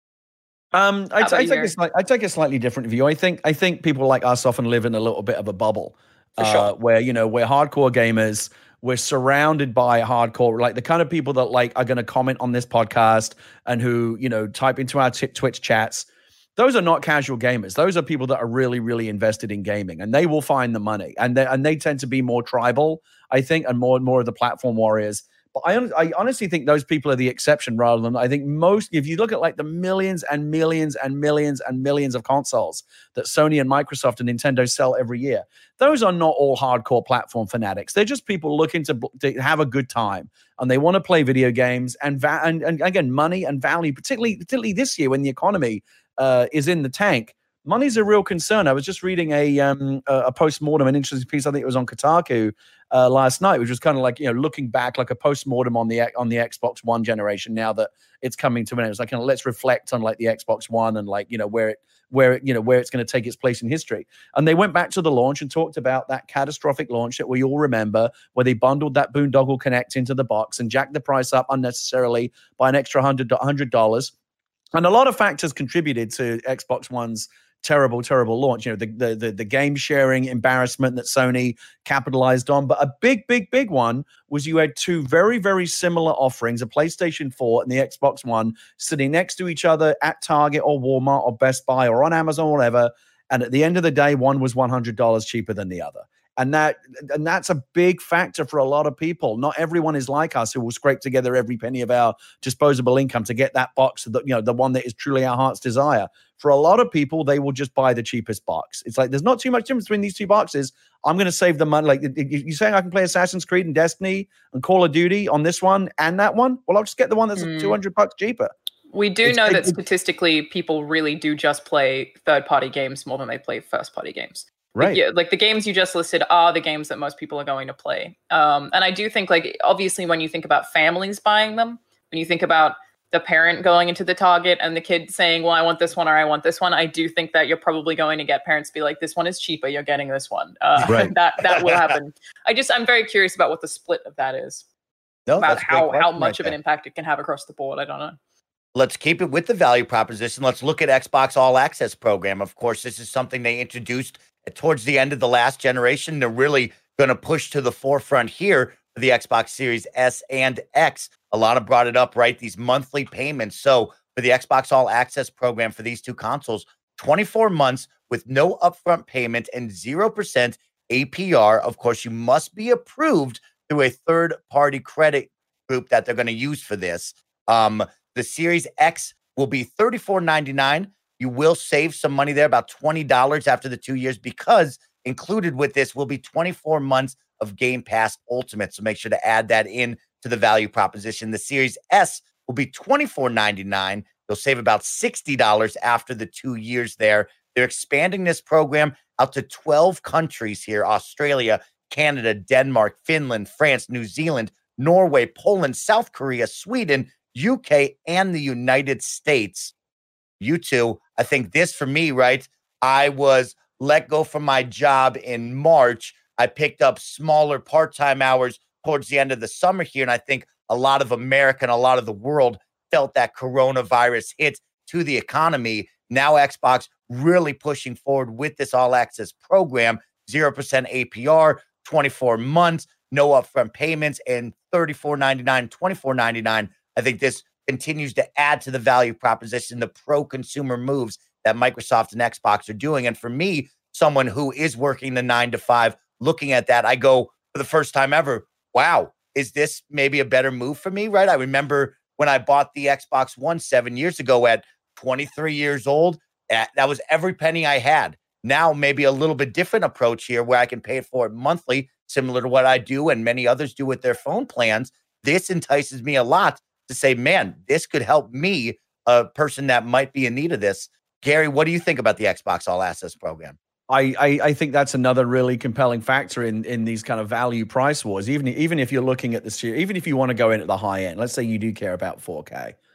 Um, I, I take a slight, I take a slightly different view. I think I think people like us often live in a little bit of a bubble, For sure. uh, where you know we're hardcore gamers. We're surrounded by hardcore, like the kind of people that like are going to comment on this podcast and who you know type into our t- Twitch chats. Those are not casual gamers. Those are people that are really, really invested in gaming, and they will find the money. And they and they tend to be more tribal, I think, and more and more of the platform warriors. But I, I honestly think those people are the exception rather than I think most. If you look at like the millions and millions and millions and millions of consoles that Sony and Microsoft and Nintendo sell every year, those are not all hardcore platform fanatics. They're just people looking to, to have a good time, and they want to play video games and, va- and and again money and value, particularly particularly this year when the economy uh, is in the tank. Money's a real concern. I was just reading a um, a, a post-mortem, an interesting piece. I think it was on Kotaku uh, last night, which was kind of like you know looking back, like a post-mortem on the on the Xbox One generation. Now that it's coming to an end, it's like you know, let's reflect on like the Xbox One and like you know where it where it, you know where it's going to take its place in history. And they went back to the launch and talked about that catastrophic launch that we all remember, where they bundled that Boondoggle Connect into the box and jacked the price up unnecessarily by an extra hundred hundred dollars. And a lot of factors contributed to Xbox One's terrible, terrible launch. You know, the, the the the game sharing embarrassment that Sony capitalized on. But a big, big, big one was you had two very, very similar offerings, a PlayStation four and the Xbox One, sitting next to each other at Target or Walmart or Best Buy or on Amazon or whatever. And at the end of the day, one was one hundred dollars cheaper than the other. And that and that's a big factor for a lot of people. Not everyone is like us who will scrape together every penny of our disposable income to get that box, the, you know, the one that is truly our heart's desire. For a lot of people, they will just buy the cheapest box. It's like there's not too much difference between these two boxes. I'm going to save the money. Like you're saying, I can play Assassin's Creed and Destiny and Call of Duty on this one and that one. Well, I'll just get the one that's mm. two hundred bucks cheaper. We do it's, know it, that statistically, people really do just play third-party games more than they play first-party games. Right. Yeah, like the games you just listed are the games that most people are going to play. Um, and I do think, like, obviously, when you think about families buying them, when you think about the parent going into the Target and the kid saying, well, I want this one or I want this one, I do think that you're probably going to get parents be like, this one is cheaper, you're getting this one. Uh, right. that that will happen. I just, I'm very curious about what the split of that is. No, about how, how much right of an impact it can have across the board. I don't know. Let's keep it with the value proposition. Let's look at Xbox All Access program. Of course, this is something they introduced towards the end of the last generation. They're really going to push to the forefront here for the Xbox Series S and X. Alana brought it up, right? These monthly payments. So for the Xbox All Access program for these two consoles, twenty-four months with no upfront payment and zero percent A P R. Of course, you must be approved through a third-party credit group that they're going to use for this. Um, the Series X will be thirty-four ninety-nine. You will save some money there, about twenty dollars after the two years, because included with this will be twenty-four months of Game Pass Ultimate. So make sure to add that in to the value proposition. The Series S will be twenty-four ninety-nine. You'll save about sixty dollars after the two years there. They're expanding this program out to twelve countries here: Australia, Canada, Denmark, Finland, France, New Zealand, Norway, Poland, South Korea, Sweden, U K, and the United States. You two, I think this for me, right? I was let go from my job in March. I picked up smaller part-time hours towards the end of the summer here. And I think a lot of America and a lot of the world felt that coronavirus hit to the economy. Now Xbox really pushing forward with this all access program, zero percent A P R, twenty-four months, no upfront payments, and thirty-four ninety-nine, twenty-four ninety-nine. I think this continues to add to the value proposition, the pro-consumer moves that Microsoft and Xbox are doing. And for me, someone who is working the nine to five, looking at that, I go for the first time ever, wow, is this maybe a better move for me, right? I remember when I bought the Xbox One seven years ago at twenty-three years old, that was every penny I had. Now, maybe a little bit different approach here where I can pay it for it monthly, similar to what I do and many others do with their phone plans. This entices me a lot to say, man, this could help me, a person that might be in need of this. Gary, what do you think about the Xbox All Access program? I, I, I think that's another really compelling factor in, in these kind of value price wars. Even, even if you're looking at the series, even if you want to go in at the high end, let's say you do care about four K.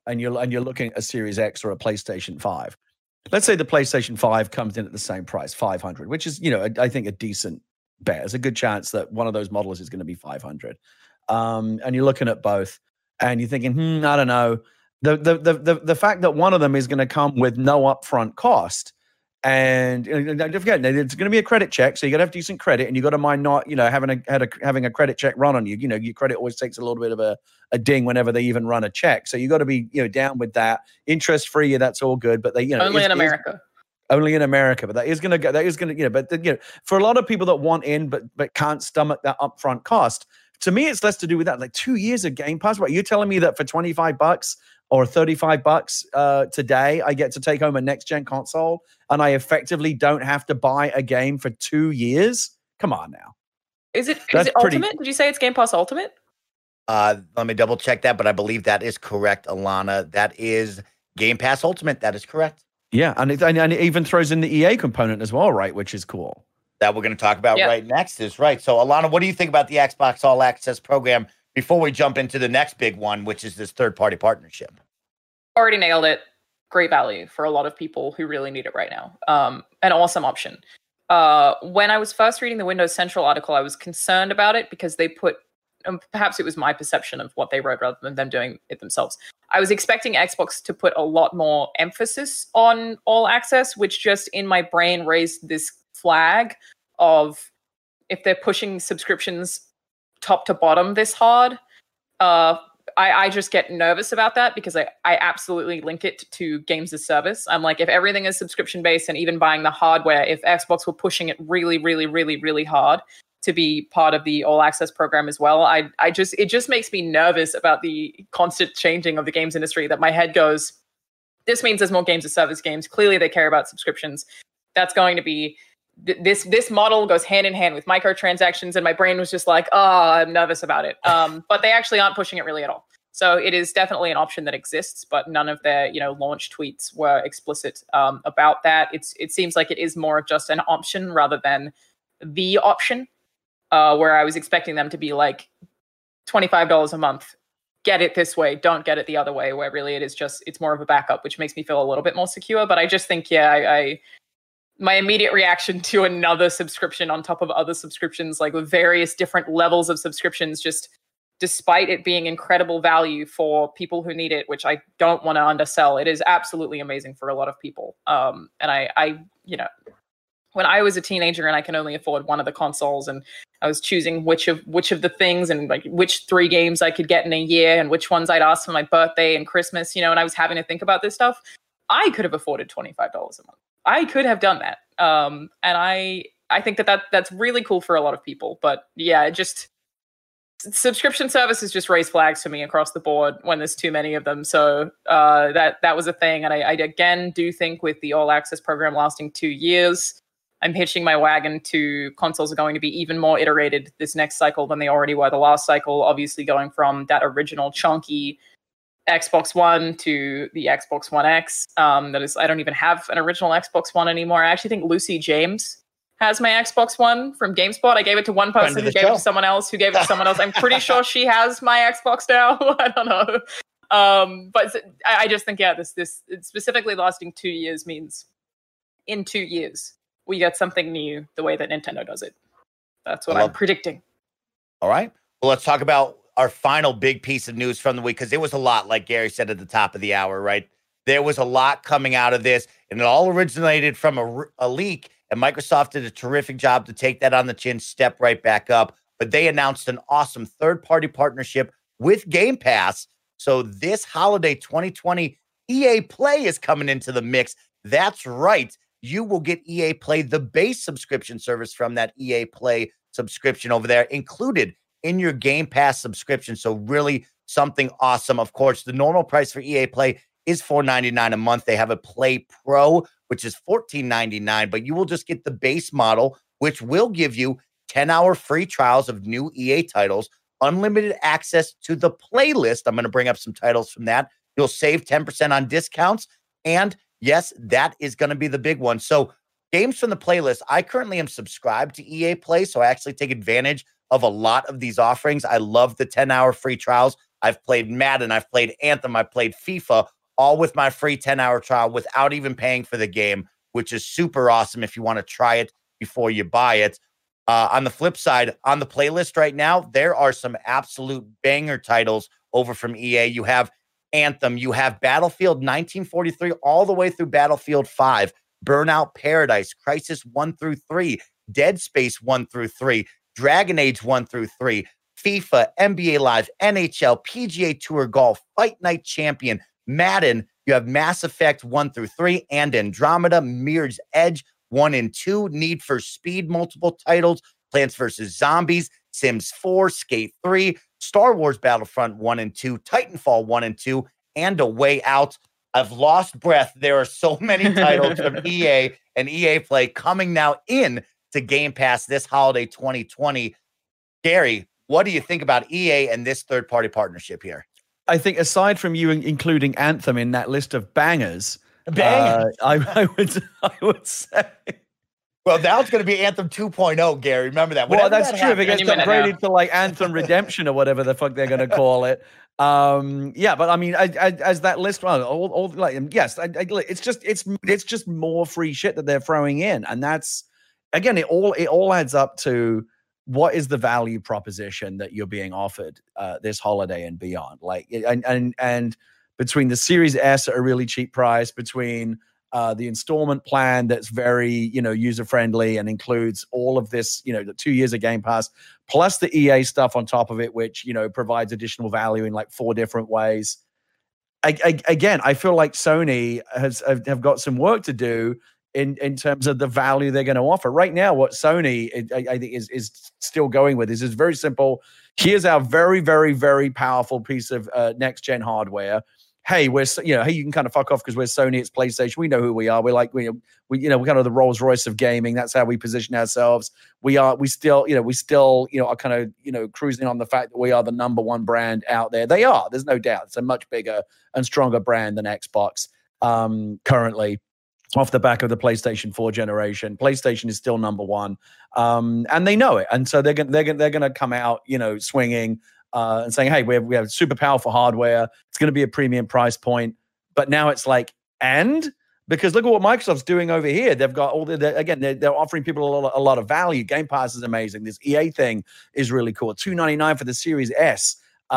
and you're and you're looking at a Series X or a PlayStation five. Let's say the PlayStation five comes in at the same price, five hundred, which is, you know, I think a decent bet. There's a good chance that one of those models is going to be five hundred. Um, and you're looking at both, and you're thinking, hmm, I don't know. The the the the, the fact that one of them is going to come with no upfront cost. And don't forget, it's going to be a credit check, so you got to have decent credit, and you got to mind not, you know, having a, had a having a credit check run on you. You know, your credit always takes a little bit of a, a ding whenever they even run a check, so you got to be, you know, down with that. Interest free, that's all good, but they, you know, only is, in America, is, only in America. But that is going to go. That is going to, you know, but the, you know, for a lot of people that want in but but can't stomach that upfront cost, to me, it's less to do with that. Like two years of Game Pass. What, you're telling me that for twenty-five bucks or thirty-five bucks uh, today, I get to take home a next gen console, and I effectively don't have to buy a game for two years? Come on now. Is it That's is it pretty- Ultimate? Did you say it's Game Pass Ultimate? Uh, let me double check that, but I believe that is correct, Alana. That is Game Pass Ultimate. That is correct. Yeah, and it, and it even throws in the E A component as well, right? Which is cool. That we're going to talk about Yep. right next is right. So, Alana, what do you think about the Xbox All Access program before we jump into the next big one, which is this third-party partnership? Already nailed it. Great value for a lot of people who really need it right now. Um, an awesome option. Uh, when I was first reading the Windows Central article, I was concerned about it because they put, um, perhaps it was my perception of what they wrote rather than them doing it themselves. I was expecting Xbox to put a lot more emphasis on all access, which just in my brain raised this flag of if they're pushing subscriptions top to bottom this hard, uh, I, I just get nervous about that because I, I absolutely link it to games as service. I'm like, if everything is subscription based and even buying the hardware, if Xbox were pushing it really, really, really, really hard to be part of the all access program as well, I I just it just makes me nervous about the constant changing of the games industry, that my head goes, this means there's more games as service games. Clearly they care about subscriptions. That's going to be this this model goes hand in hand with microtransactions, and my brain was just like, oh, I'm nervous about it. Um, but they actually aren't pushing it really at all. So it is definitely an option that exists, but none of their, you know, launch tweets were explicit um, about that. It's it seems like it is more of just an option rather than the option, uh, where I was expecting them to be like twenty-five dollars a month. Get it this way, don't get it the other way, where really it is just, it's more of a backup, which makes me feel a little bit more secure. But I just think, yeah, I, I my immediate reaction to another subscription on top of other subscriptions, like with various different levels of subscriptions, just despite it being incredible value for people who need it, which I don't want to undersell, it is absolutely amazing for a lot of people. Um, and I, I, you know, when I was a teenager and I can only afford one of the consoles, and I was choosing which of which of the things and like which three games I could get in a year and which ones I'd ask for my birthday and Christmas, you know, and I was having to think about this stuff, I could have afforded twenty-five dollars a month. I could have done that. Um, and I, I think that, that that's really cool for a lot of people. But yeah, it just subscription services just raise flags for me across the board when there's too many of them. So uh, that that was a thing. And I, I again do think with the all access program lasting two years, I'm hitching my wagon to consoles are going to be even more iterated this next cycle than they already were the last cycle. Obviously going from that original chunky Xbox One to the Xbox One X. Um, that is, I don't even have an original Xbox One anymore. I actually think Lucy James has my Xbox One from GameSpot. I gave it to one person who gave show. it to someone else, who gave it to someone else. I'm pretty sure she has my Xbox now. I don't know. Um, but I just think, yeah, this this specifically lasting two years means in two years we get something new the way that Nintendo does it. That's what I'm it. predicting. All right. Well, let's talk about our final big piece of news from the week, because it was a lot, like Gary said at the top of the hour, right? There was a lot coming out of this, and it all originated from a, a leak, and Microsoft did a terrific job to take that on the chin, step right back up. But they announced an awesome third-party partnership with Game Pass. So this holiday twenty twenty, E A Play is coming into the mix. That's right. You will get E A Play, the base subscription service from that E A Play subscription over there, included in your Game Pass subscription. So really something awesome. Of course, the normal price for E A Play is four ninety-nine a month. They have a Play Pro, which is fourteen ninety-nine, but you will just get the base model, which will give you ten hour free trials of new E A titles, unlimited access to the playlist. I'm going to bring up some titles from that. You'll save ten percent on discounts. And yes, that is going to be the big one. So games from the playlist, I currently am subscribed to E A Play, so I actually take advantage of a lot of these offerings. I love the ten hour free trials I've played Madden, I've played Anthem, I've played FIFA, all with my free ten hour trial without even paying for the game, which is super awesome if you want to try it before you buy it. Uh, on the flip side, on the playlist right now, there are some absolute banger titles over from E A. You have Anthem, you have Battlefield nineteen forty-three all the way through Battlefield five, Burnout Paradise, Crysis one through three, Dead Space one through three, Dragon Age one through three, FIFA, N B A Live, N H L, P G A Tour Golf, Fight Night Champion, Madden. You have Mass Effect one through three and Andromeda, Mirror's Edge one and two, Need for Speed, multiple titles, Plants versus. Zombies, Sims four, Skate three, Star Wars Battlefront one and two, Titanfall one and two, and A Way Out. I've lost breath. There are so many titles from E A and E A Play coming now in to Game Pass this holiday twenty twenty. Gary, what do you think about E A and this third-party partnership here? I think aside from you including Anthem in that list of bangers, bangers. Uh, I, I would I would say. Well, now it's going to be Anthem two point oh, Gary. Remember that. Whenever well, that's that true. happens, If it gets upgraded to like Anthem Redemption or whatever the fuck they're going to call it. Um, yeah, but I mean, I, I, as that list, well, all, all like, yes, I, I, it's just it's it's just more free shit that they're throwing in, and that's again, it all it all adds up to what is the value proposition that you're being offered uh, this holiday and beyond. Like, and and and between the Series S at a really cheap price, between Uh, the installment plan that's very, you know, user-friendly and includes all of this, you know, the two years of Game Pass, plus the E A stuff on top of it, which, you know, provides additional value in like four different ways. I, I, again, I feel like Sony has have got some work to do in, in terms of the value they're going to offer. Right now, what Sony, I, I think, is, is still going with is, is very simple. Here's our very, very, very powerful piece of uh, next-gen hardware. Hey, we're, you know, hey, you can kind of fuck off because we're Sony, it's PlayStation. We know who we are. We're like, we, we, you know, we're kind of the Rolls Royce of gaming. That's how we position ourselves. We are, we still, you know, we still, you know, are kind of, you know, cruising on the fact that we are the number one brand out there. They are, there's no doubt. It's a much bigger and stronger brand than Xbox um, currently off the back of the PlayStation four generation. PlayStation is still number one. Um, and they know it. And so they're going to, they're going they're going to come out, you know, swinging, Uh, and saying, hey, we have, we have super powerful hardware. It's going to be a premium price point. But now it's like, and? Because look at what Microsoft's doing over here. They've got all the, the again, they're, they're offering people a lot, a lot of value. Game Pass is amazing. This E A thing is really cool. two ninety-nine for the Series S.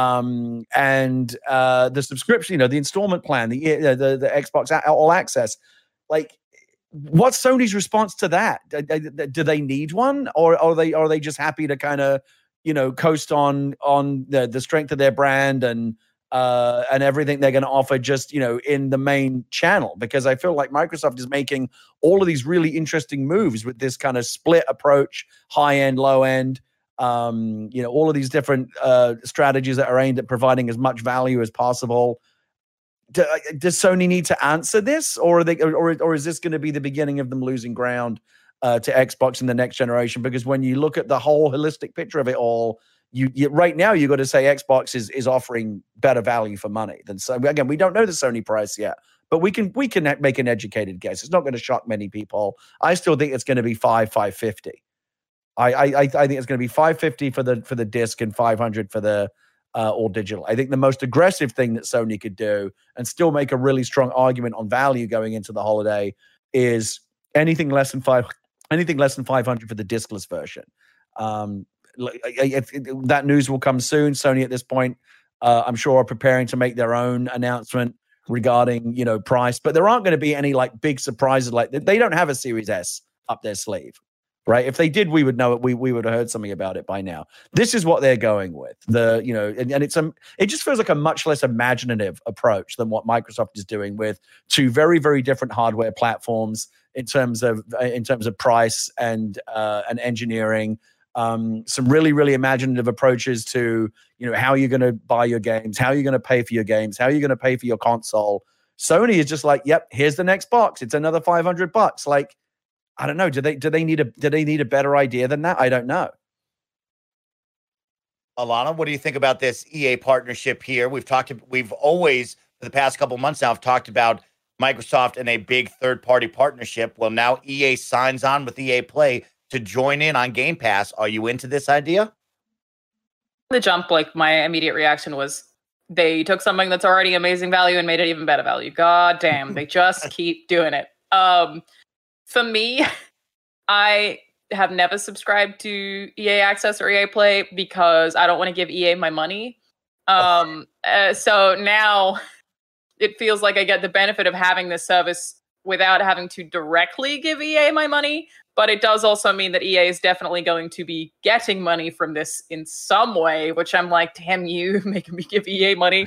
Um, and uh, the subscription, you know, the installment plan, the, the, the, the Xbox All Access. Like, what's Sony's response to that? Do, do they need one? Or are they, are they just happy to kind of, you know, coast on on the, the strength of their brand and uh, and everything they're going to offer just, you know, in the main channel? Because I feel like Microsoft is making all of these really interesting moves with this kind of split approach, high end, low end, um, you know, all of these different uh, strategies that are aimed at providing as much value as possible. Do, does Sony need to answer this, or are they, or or is this going to be the beginning of them losing ground Uh, to Xbox in the next generation? Because when you look at the whole holistic picture of it all, you, you right now you got to say Xbox is is offering better value for money than so. Again, we don't know the Sony price yet, but we can we can make an educated guess. It's not going to shock many people. I still think it's going to be five five fifty. I I I think it's going to be five fifty for the for the disc and five hundred for the uh, all digital. I think the most aggressive thing that Sony could do and still make a really strong argument on value going into the holiday is anything less than five. Anything less than five hundred for the discless version. Um, if, if, that news will come soon. Sony at this point, uh, I'm sure, are preparing to make their own announcement regarding, you know, price. But there aren't going to be any like big surprises. Like they don't have a Series S up their sleeve, right? If they did, we would know it. We we would have heard something about it by now. This is what they're going with. The you know, and, and it's a it just feels like a much less imaginative approach than what Microsoft is doing with two very very different hardware platforms in terms of in terms of price and uh, and engineering. Um, some really really imaginative approaches to, you know, how you're going to buy your games, how you're going to pay for your games, how you're going to pay for your console. Sony is just like, yep, here's the next box. It's another five hundred bucks. Like, I don't know. Do they do they need a do they need a better idea than that? I don't know. Alana, what do you think about this E A partnership here? We've talked. We've always for the past couple of months now have talked about Microsoft and a big third-party partnership. Well, now E A signs on with E A Play to join in on Game Pass. Are you into this idea? The jump, like my immediate reaction was, they took something that's already amazing value and made it even better value. God damn, they just keep doing it. Um, for me, I have never subscribed to E A Access or E A Play because I don't want to give E A my money. Um, uh, so now it feels like I get the benefit of having this service without having to directly give E A my money. But it does also mean that E A is definitely going to be getting money from this in some way, which I'm like, damn you, making me give E A money.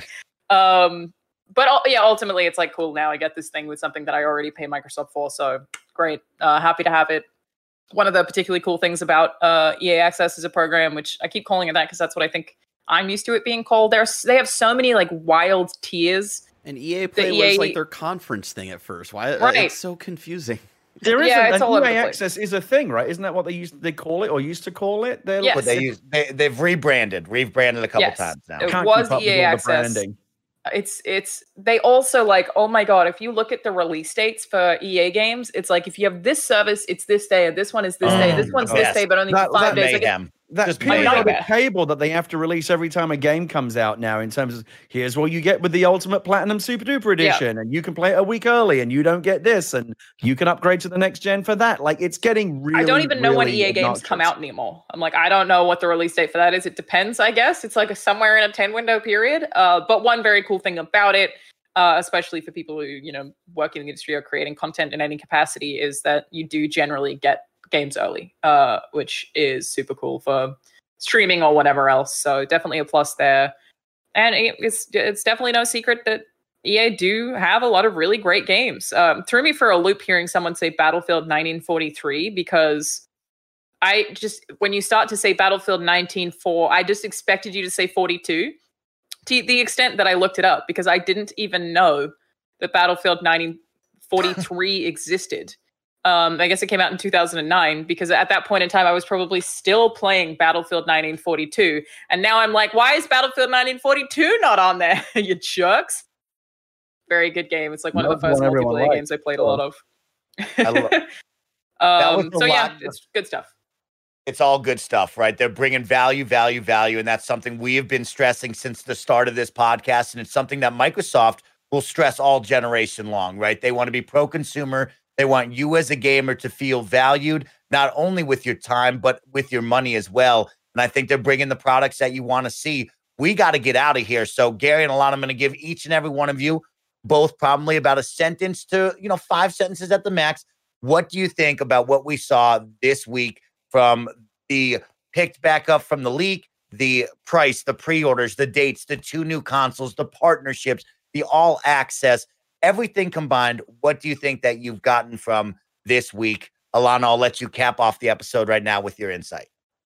Um, but yeah, ultimately it's like, cool, now I get this thing with something that I already pay Microsoft for. So great. Uh, happy to have it. One of the particularly cool things about uh, E A Access is a program, which I keep calling it that because that's what I think I'm used to it being called. There's, they have so many like wild tiers. And E A Play was E A... like their conference thing at first. Why? Right. It's so confusing. There is yeah, a, it's all E A over the Access is a thing, right? Isn't that what they used they call it or used to call it? They're yes. But they use they, they've rebranded, rebranded a couple yes. times now. It Can't was keep up E A with all Access. the branding. It's it's they also like, oh my god, if you look at the release dates for E A games, it's like if you have this service, it's this day, and this one is this Oh, day, this one's yes. this day, but only That- for five that days. Like, Mayhem. That Just periodic mayhem. table that they have to release every time a game comes out now, in terms of here's what you get with the Ultimate Platinum Super Duper Edition, yeah. and you can play it a week early, and you don't get this, and you can upgrade to the next gen for that. Like, it's getting really. I don't even know really when E A games come out anymore. I'm like, I don't know what the release date for that is. It depends, I guess. It's like a, somewhere in a ten window period. Uh, but one very cool thing about it, uh, especially for people who you know work in the industry or creating content in any capacity, is that you do generally get games early, uh, which is super cool for streaming or whatever else. So definitely a plus there. And it's it's definitely no secret that E A do have a lot of really great games. Um, threw me for a loop hearing someone say Battlefield nineteen forty-three, because I just, when you start to say Battlefield nineteen four, I just expected you to say forty-two, to the extent that I looked it up, because I didn't even know that Battlefield nineteen forty-three existed. Um, I guess it came out in two thousand nine, because at that point in time, I was probably still playing Battlefield nineteen forty-two. And now I'm like, why is Battlefield nineteen forty-two not on there, you jerks? Very good game. It's like one Not of the first one everyone multiplayer likes. games I played a lot of. I love- um, was so a yeah, lot- it's good stuff. It's all good stuff, right? They're bringing value, value, value. And that's something we have been stressing since the start of this podcast. And it's something that Microsoft will stress all generation long, right? They want to be pro-consumer. They want you as a gamer to feel valued, not only with your time, but with your money as well. And I think they're bringing the products that you want to see. We got to get out of here. So Gary and Alana, I'm going to give each and every one of you both probably about a sentence to, you know, five sentences at the max. What do you think about what we saw this week from the picked back up from the leak, the price, the pre-orders, the dates, the two new consoles, the partnerships, the all access, everything combined? What do you think that you've gotten from this week? Alana, I'll let you cap off the episode right now with your insight.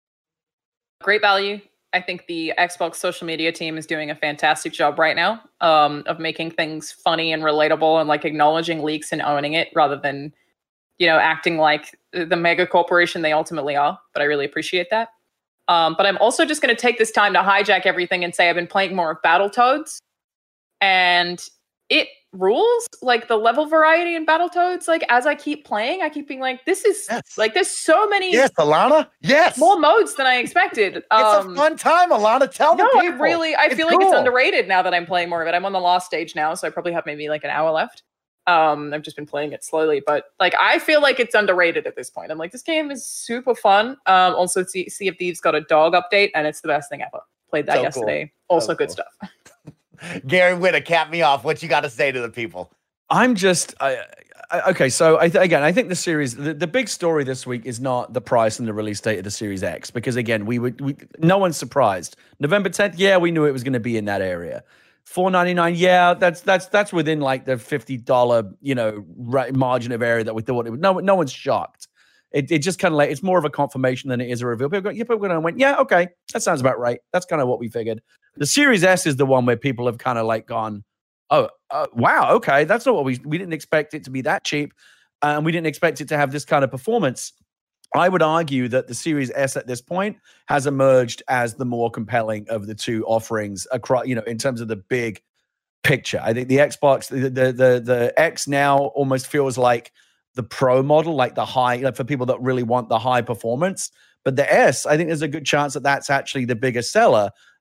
Great value. I think the Xbox social media team is doing a fantastic job right now um, of making things funny and relatable and like acknowledging leaks and owning it rather than, you know, acting like the mega corporation they ultimately are. But I really appreciate that. Um, but I'm also just going to take this time to hijack everything and say I've been playing more of Battletoads, and it rules. Like the level variety in Battletoads, like as I keep playing, I keep being like, this is Yes. like there's so many Yes, Alana. Yes. more modes than I expected. It's Um, a fun time, Alana. Tell no, the I people. really, I It's feel like it's cool. underrated now that I'm playing more of it. I'm on the last stage now, so I probably have maybe like an hour left. Um, I've just been playing it slowly, but like I feel like it's underrated at this point. I'm like, this game is super fun. Um, also, Sea Sea of Thieves got a dog update, and it's the best thing ever. Played that So cool. yesterday. Also, So good cool. stuff. Gary Whitta, cap me off. What you got to say to the people? I'm just I, I, okay. So I th- again, I think the series, the, the big story this week is not the price and the release date of the Series X, because again, we would we, no one's surprised. November tenth, yeah, we knew it was going to be in that area. four ninety-nine, yeah, that's that's that's within like the fifty dollar you know ra- margin of area that we thought it would. No, no one's shocked. It it just kind of like it's more of a confirmation than it is a reveal. People go, yeah, people going went, yeah, okay, that sounds about right. That's kind of what we figured. The Series S is the one where people have kind of like gone, oh, uh, wow, okay, that's not what we we didn't expect it to be that cheap, and um, we didn't expect it to have this kind of performance. I would argue that the Series S at this point has emerged as the more compelling of the two offerings across, you know, in terms of the big picture. I think the Xbox, the the the, the X now almost feels like the Pro model, like the high, like for people that really want the high performance. But the S, I think there's a good chance that that's actually the bigger seller.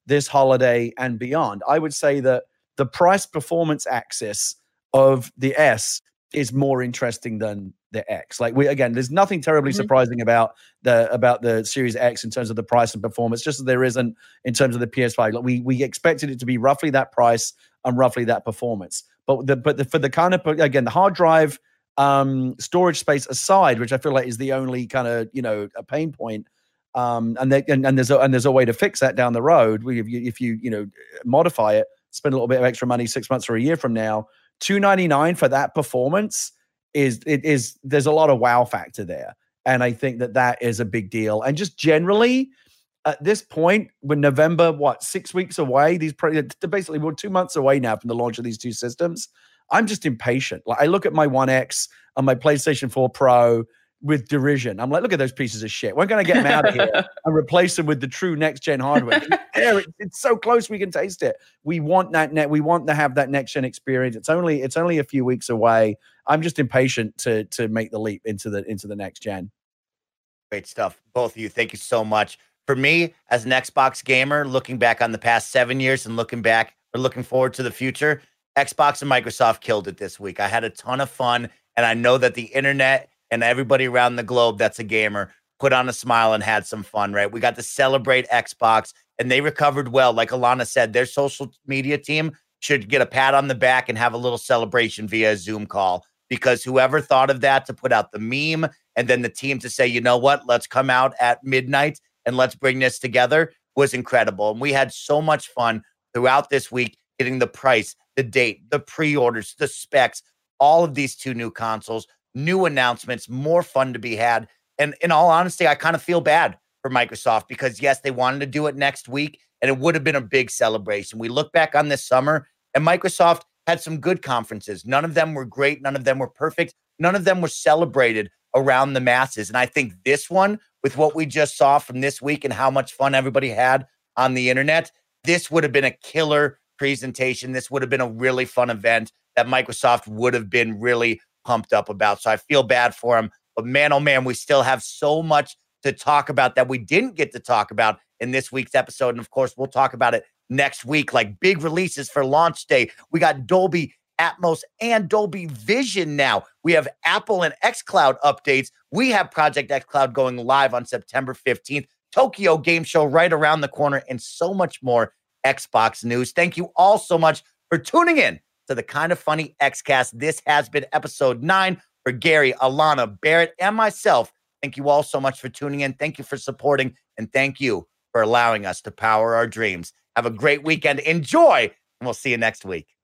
this holiday and beyond. I would say that the price performance axis of the S is more interesting than the X. Like we again, there's nothing terribly mm-hmm. surprising about the about the Series X in terms of the price and performance, just as there isn't in terms of the P S five. Like we we expected it to be roughly that price and roughly that performance. But the but the, for the kind of again the hard drive um, storage space aside, which I feel like is the only kind of you know a pain point. Um, and, they, and and there's a, and there's a way to fix that down the road. We, if you if you you know modify it, spend a little bit of extra money six months or a year from now. two ninety-nine for that performance is it is there's a lot of wow factor there, and I think that that is a big deal. And just generally at this point, when November what six weeks away, these basically we're two months away now from the launch of these two systems. I'm just impatient. Like I look at my One X and my PlayStation four Pro with derision. I'm like, look at those pieces of shit. We're going to get them out of here and replace them with the true next gen hardware. There, it's so close we can taste it. We want that net. We want to have that next gen experience. It's only it's only a few weeks away. I'm just impatient to to make the leap into the into the next gen. Great stuff, both of you. Thank you so much. For me, as an Xbox gamer, looking back on the past seven years and looking back or looking forward to the future, Xbox and Microsoft killed it this week. I had a ton of fun, and I know that the internet and everybody around the globe that's a gamer put on a smile and had some fun, right? We got to celebrate Xbox, and they recovered well. Like Alana said, their social media team should get a pat on the back and have a little celebration via a Zoom call, because whoever thought of that to put out the meme and then the team to say, you know what, let's come out at midnight and let's bring this together was incredible. And we had so much fun throughout this week getting the price, the date, the pre-orders, the specs, all of these two new consoles, new announcements, more fun to be had. And in all honesty, I kind of feel bad for Microsoft because, yes, they wanted to do it next week, and it would have been a big celebration. We look back on this summer, and Microsoft had some good conferences. None of them were great. None of them were perfect. None of them were celebrated around the masses. And I think this one, with what we just saw from this week and how much fun everybody had on the internet, this would have been a killer presentation. This would have been a really fun event that Microsoft would have been really pumped up about. So I feel bad for him, but man, oh man, we still have so much to talk about that we didn't get to talk about in this week's episode. And of course, we'll talk about it next week, like big releases for launch day. We got Dolby Atmos and Dolby Vision now. We have Apple and xCloud updates. We have Project xCloud going live on September fifteenth. Tokyo Game Show right around the corner, and so much more Xbox news. Thank you all so much for tuning in to the Kind of Funny Xcast. This has been episode nine. For Gary, Alana, Barrett, and myself, thank you all so much for tuning in. Thank you for supporting, and thank you for allowing us to power our dreams. Have a great weekend. Enjoy, and we'll see you next week.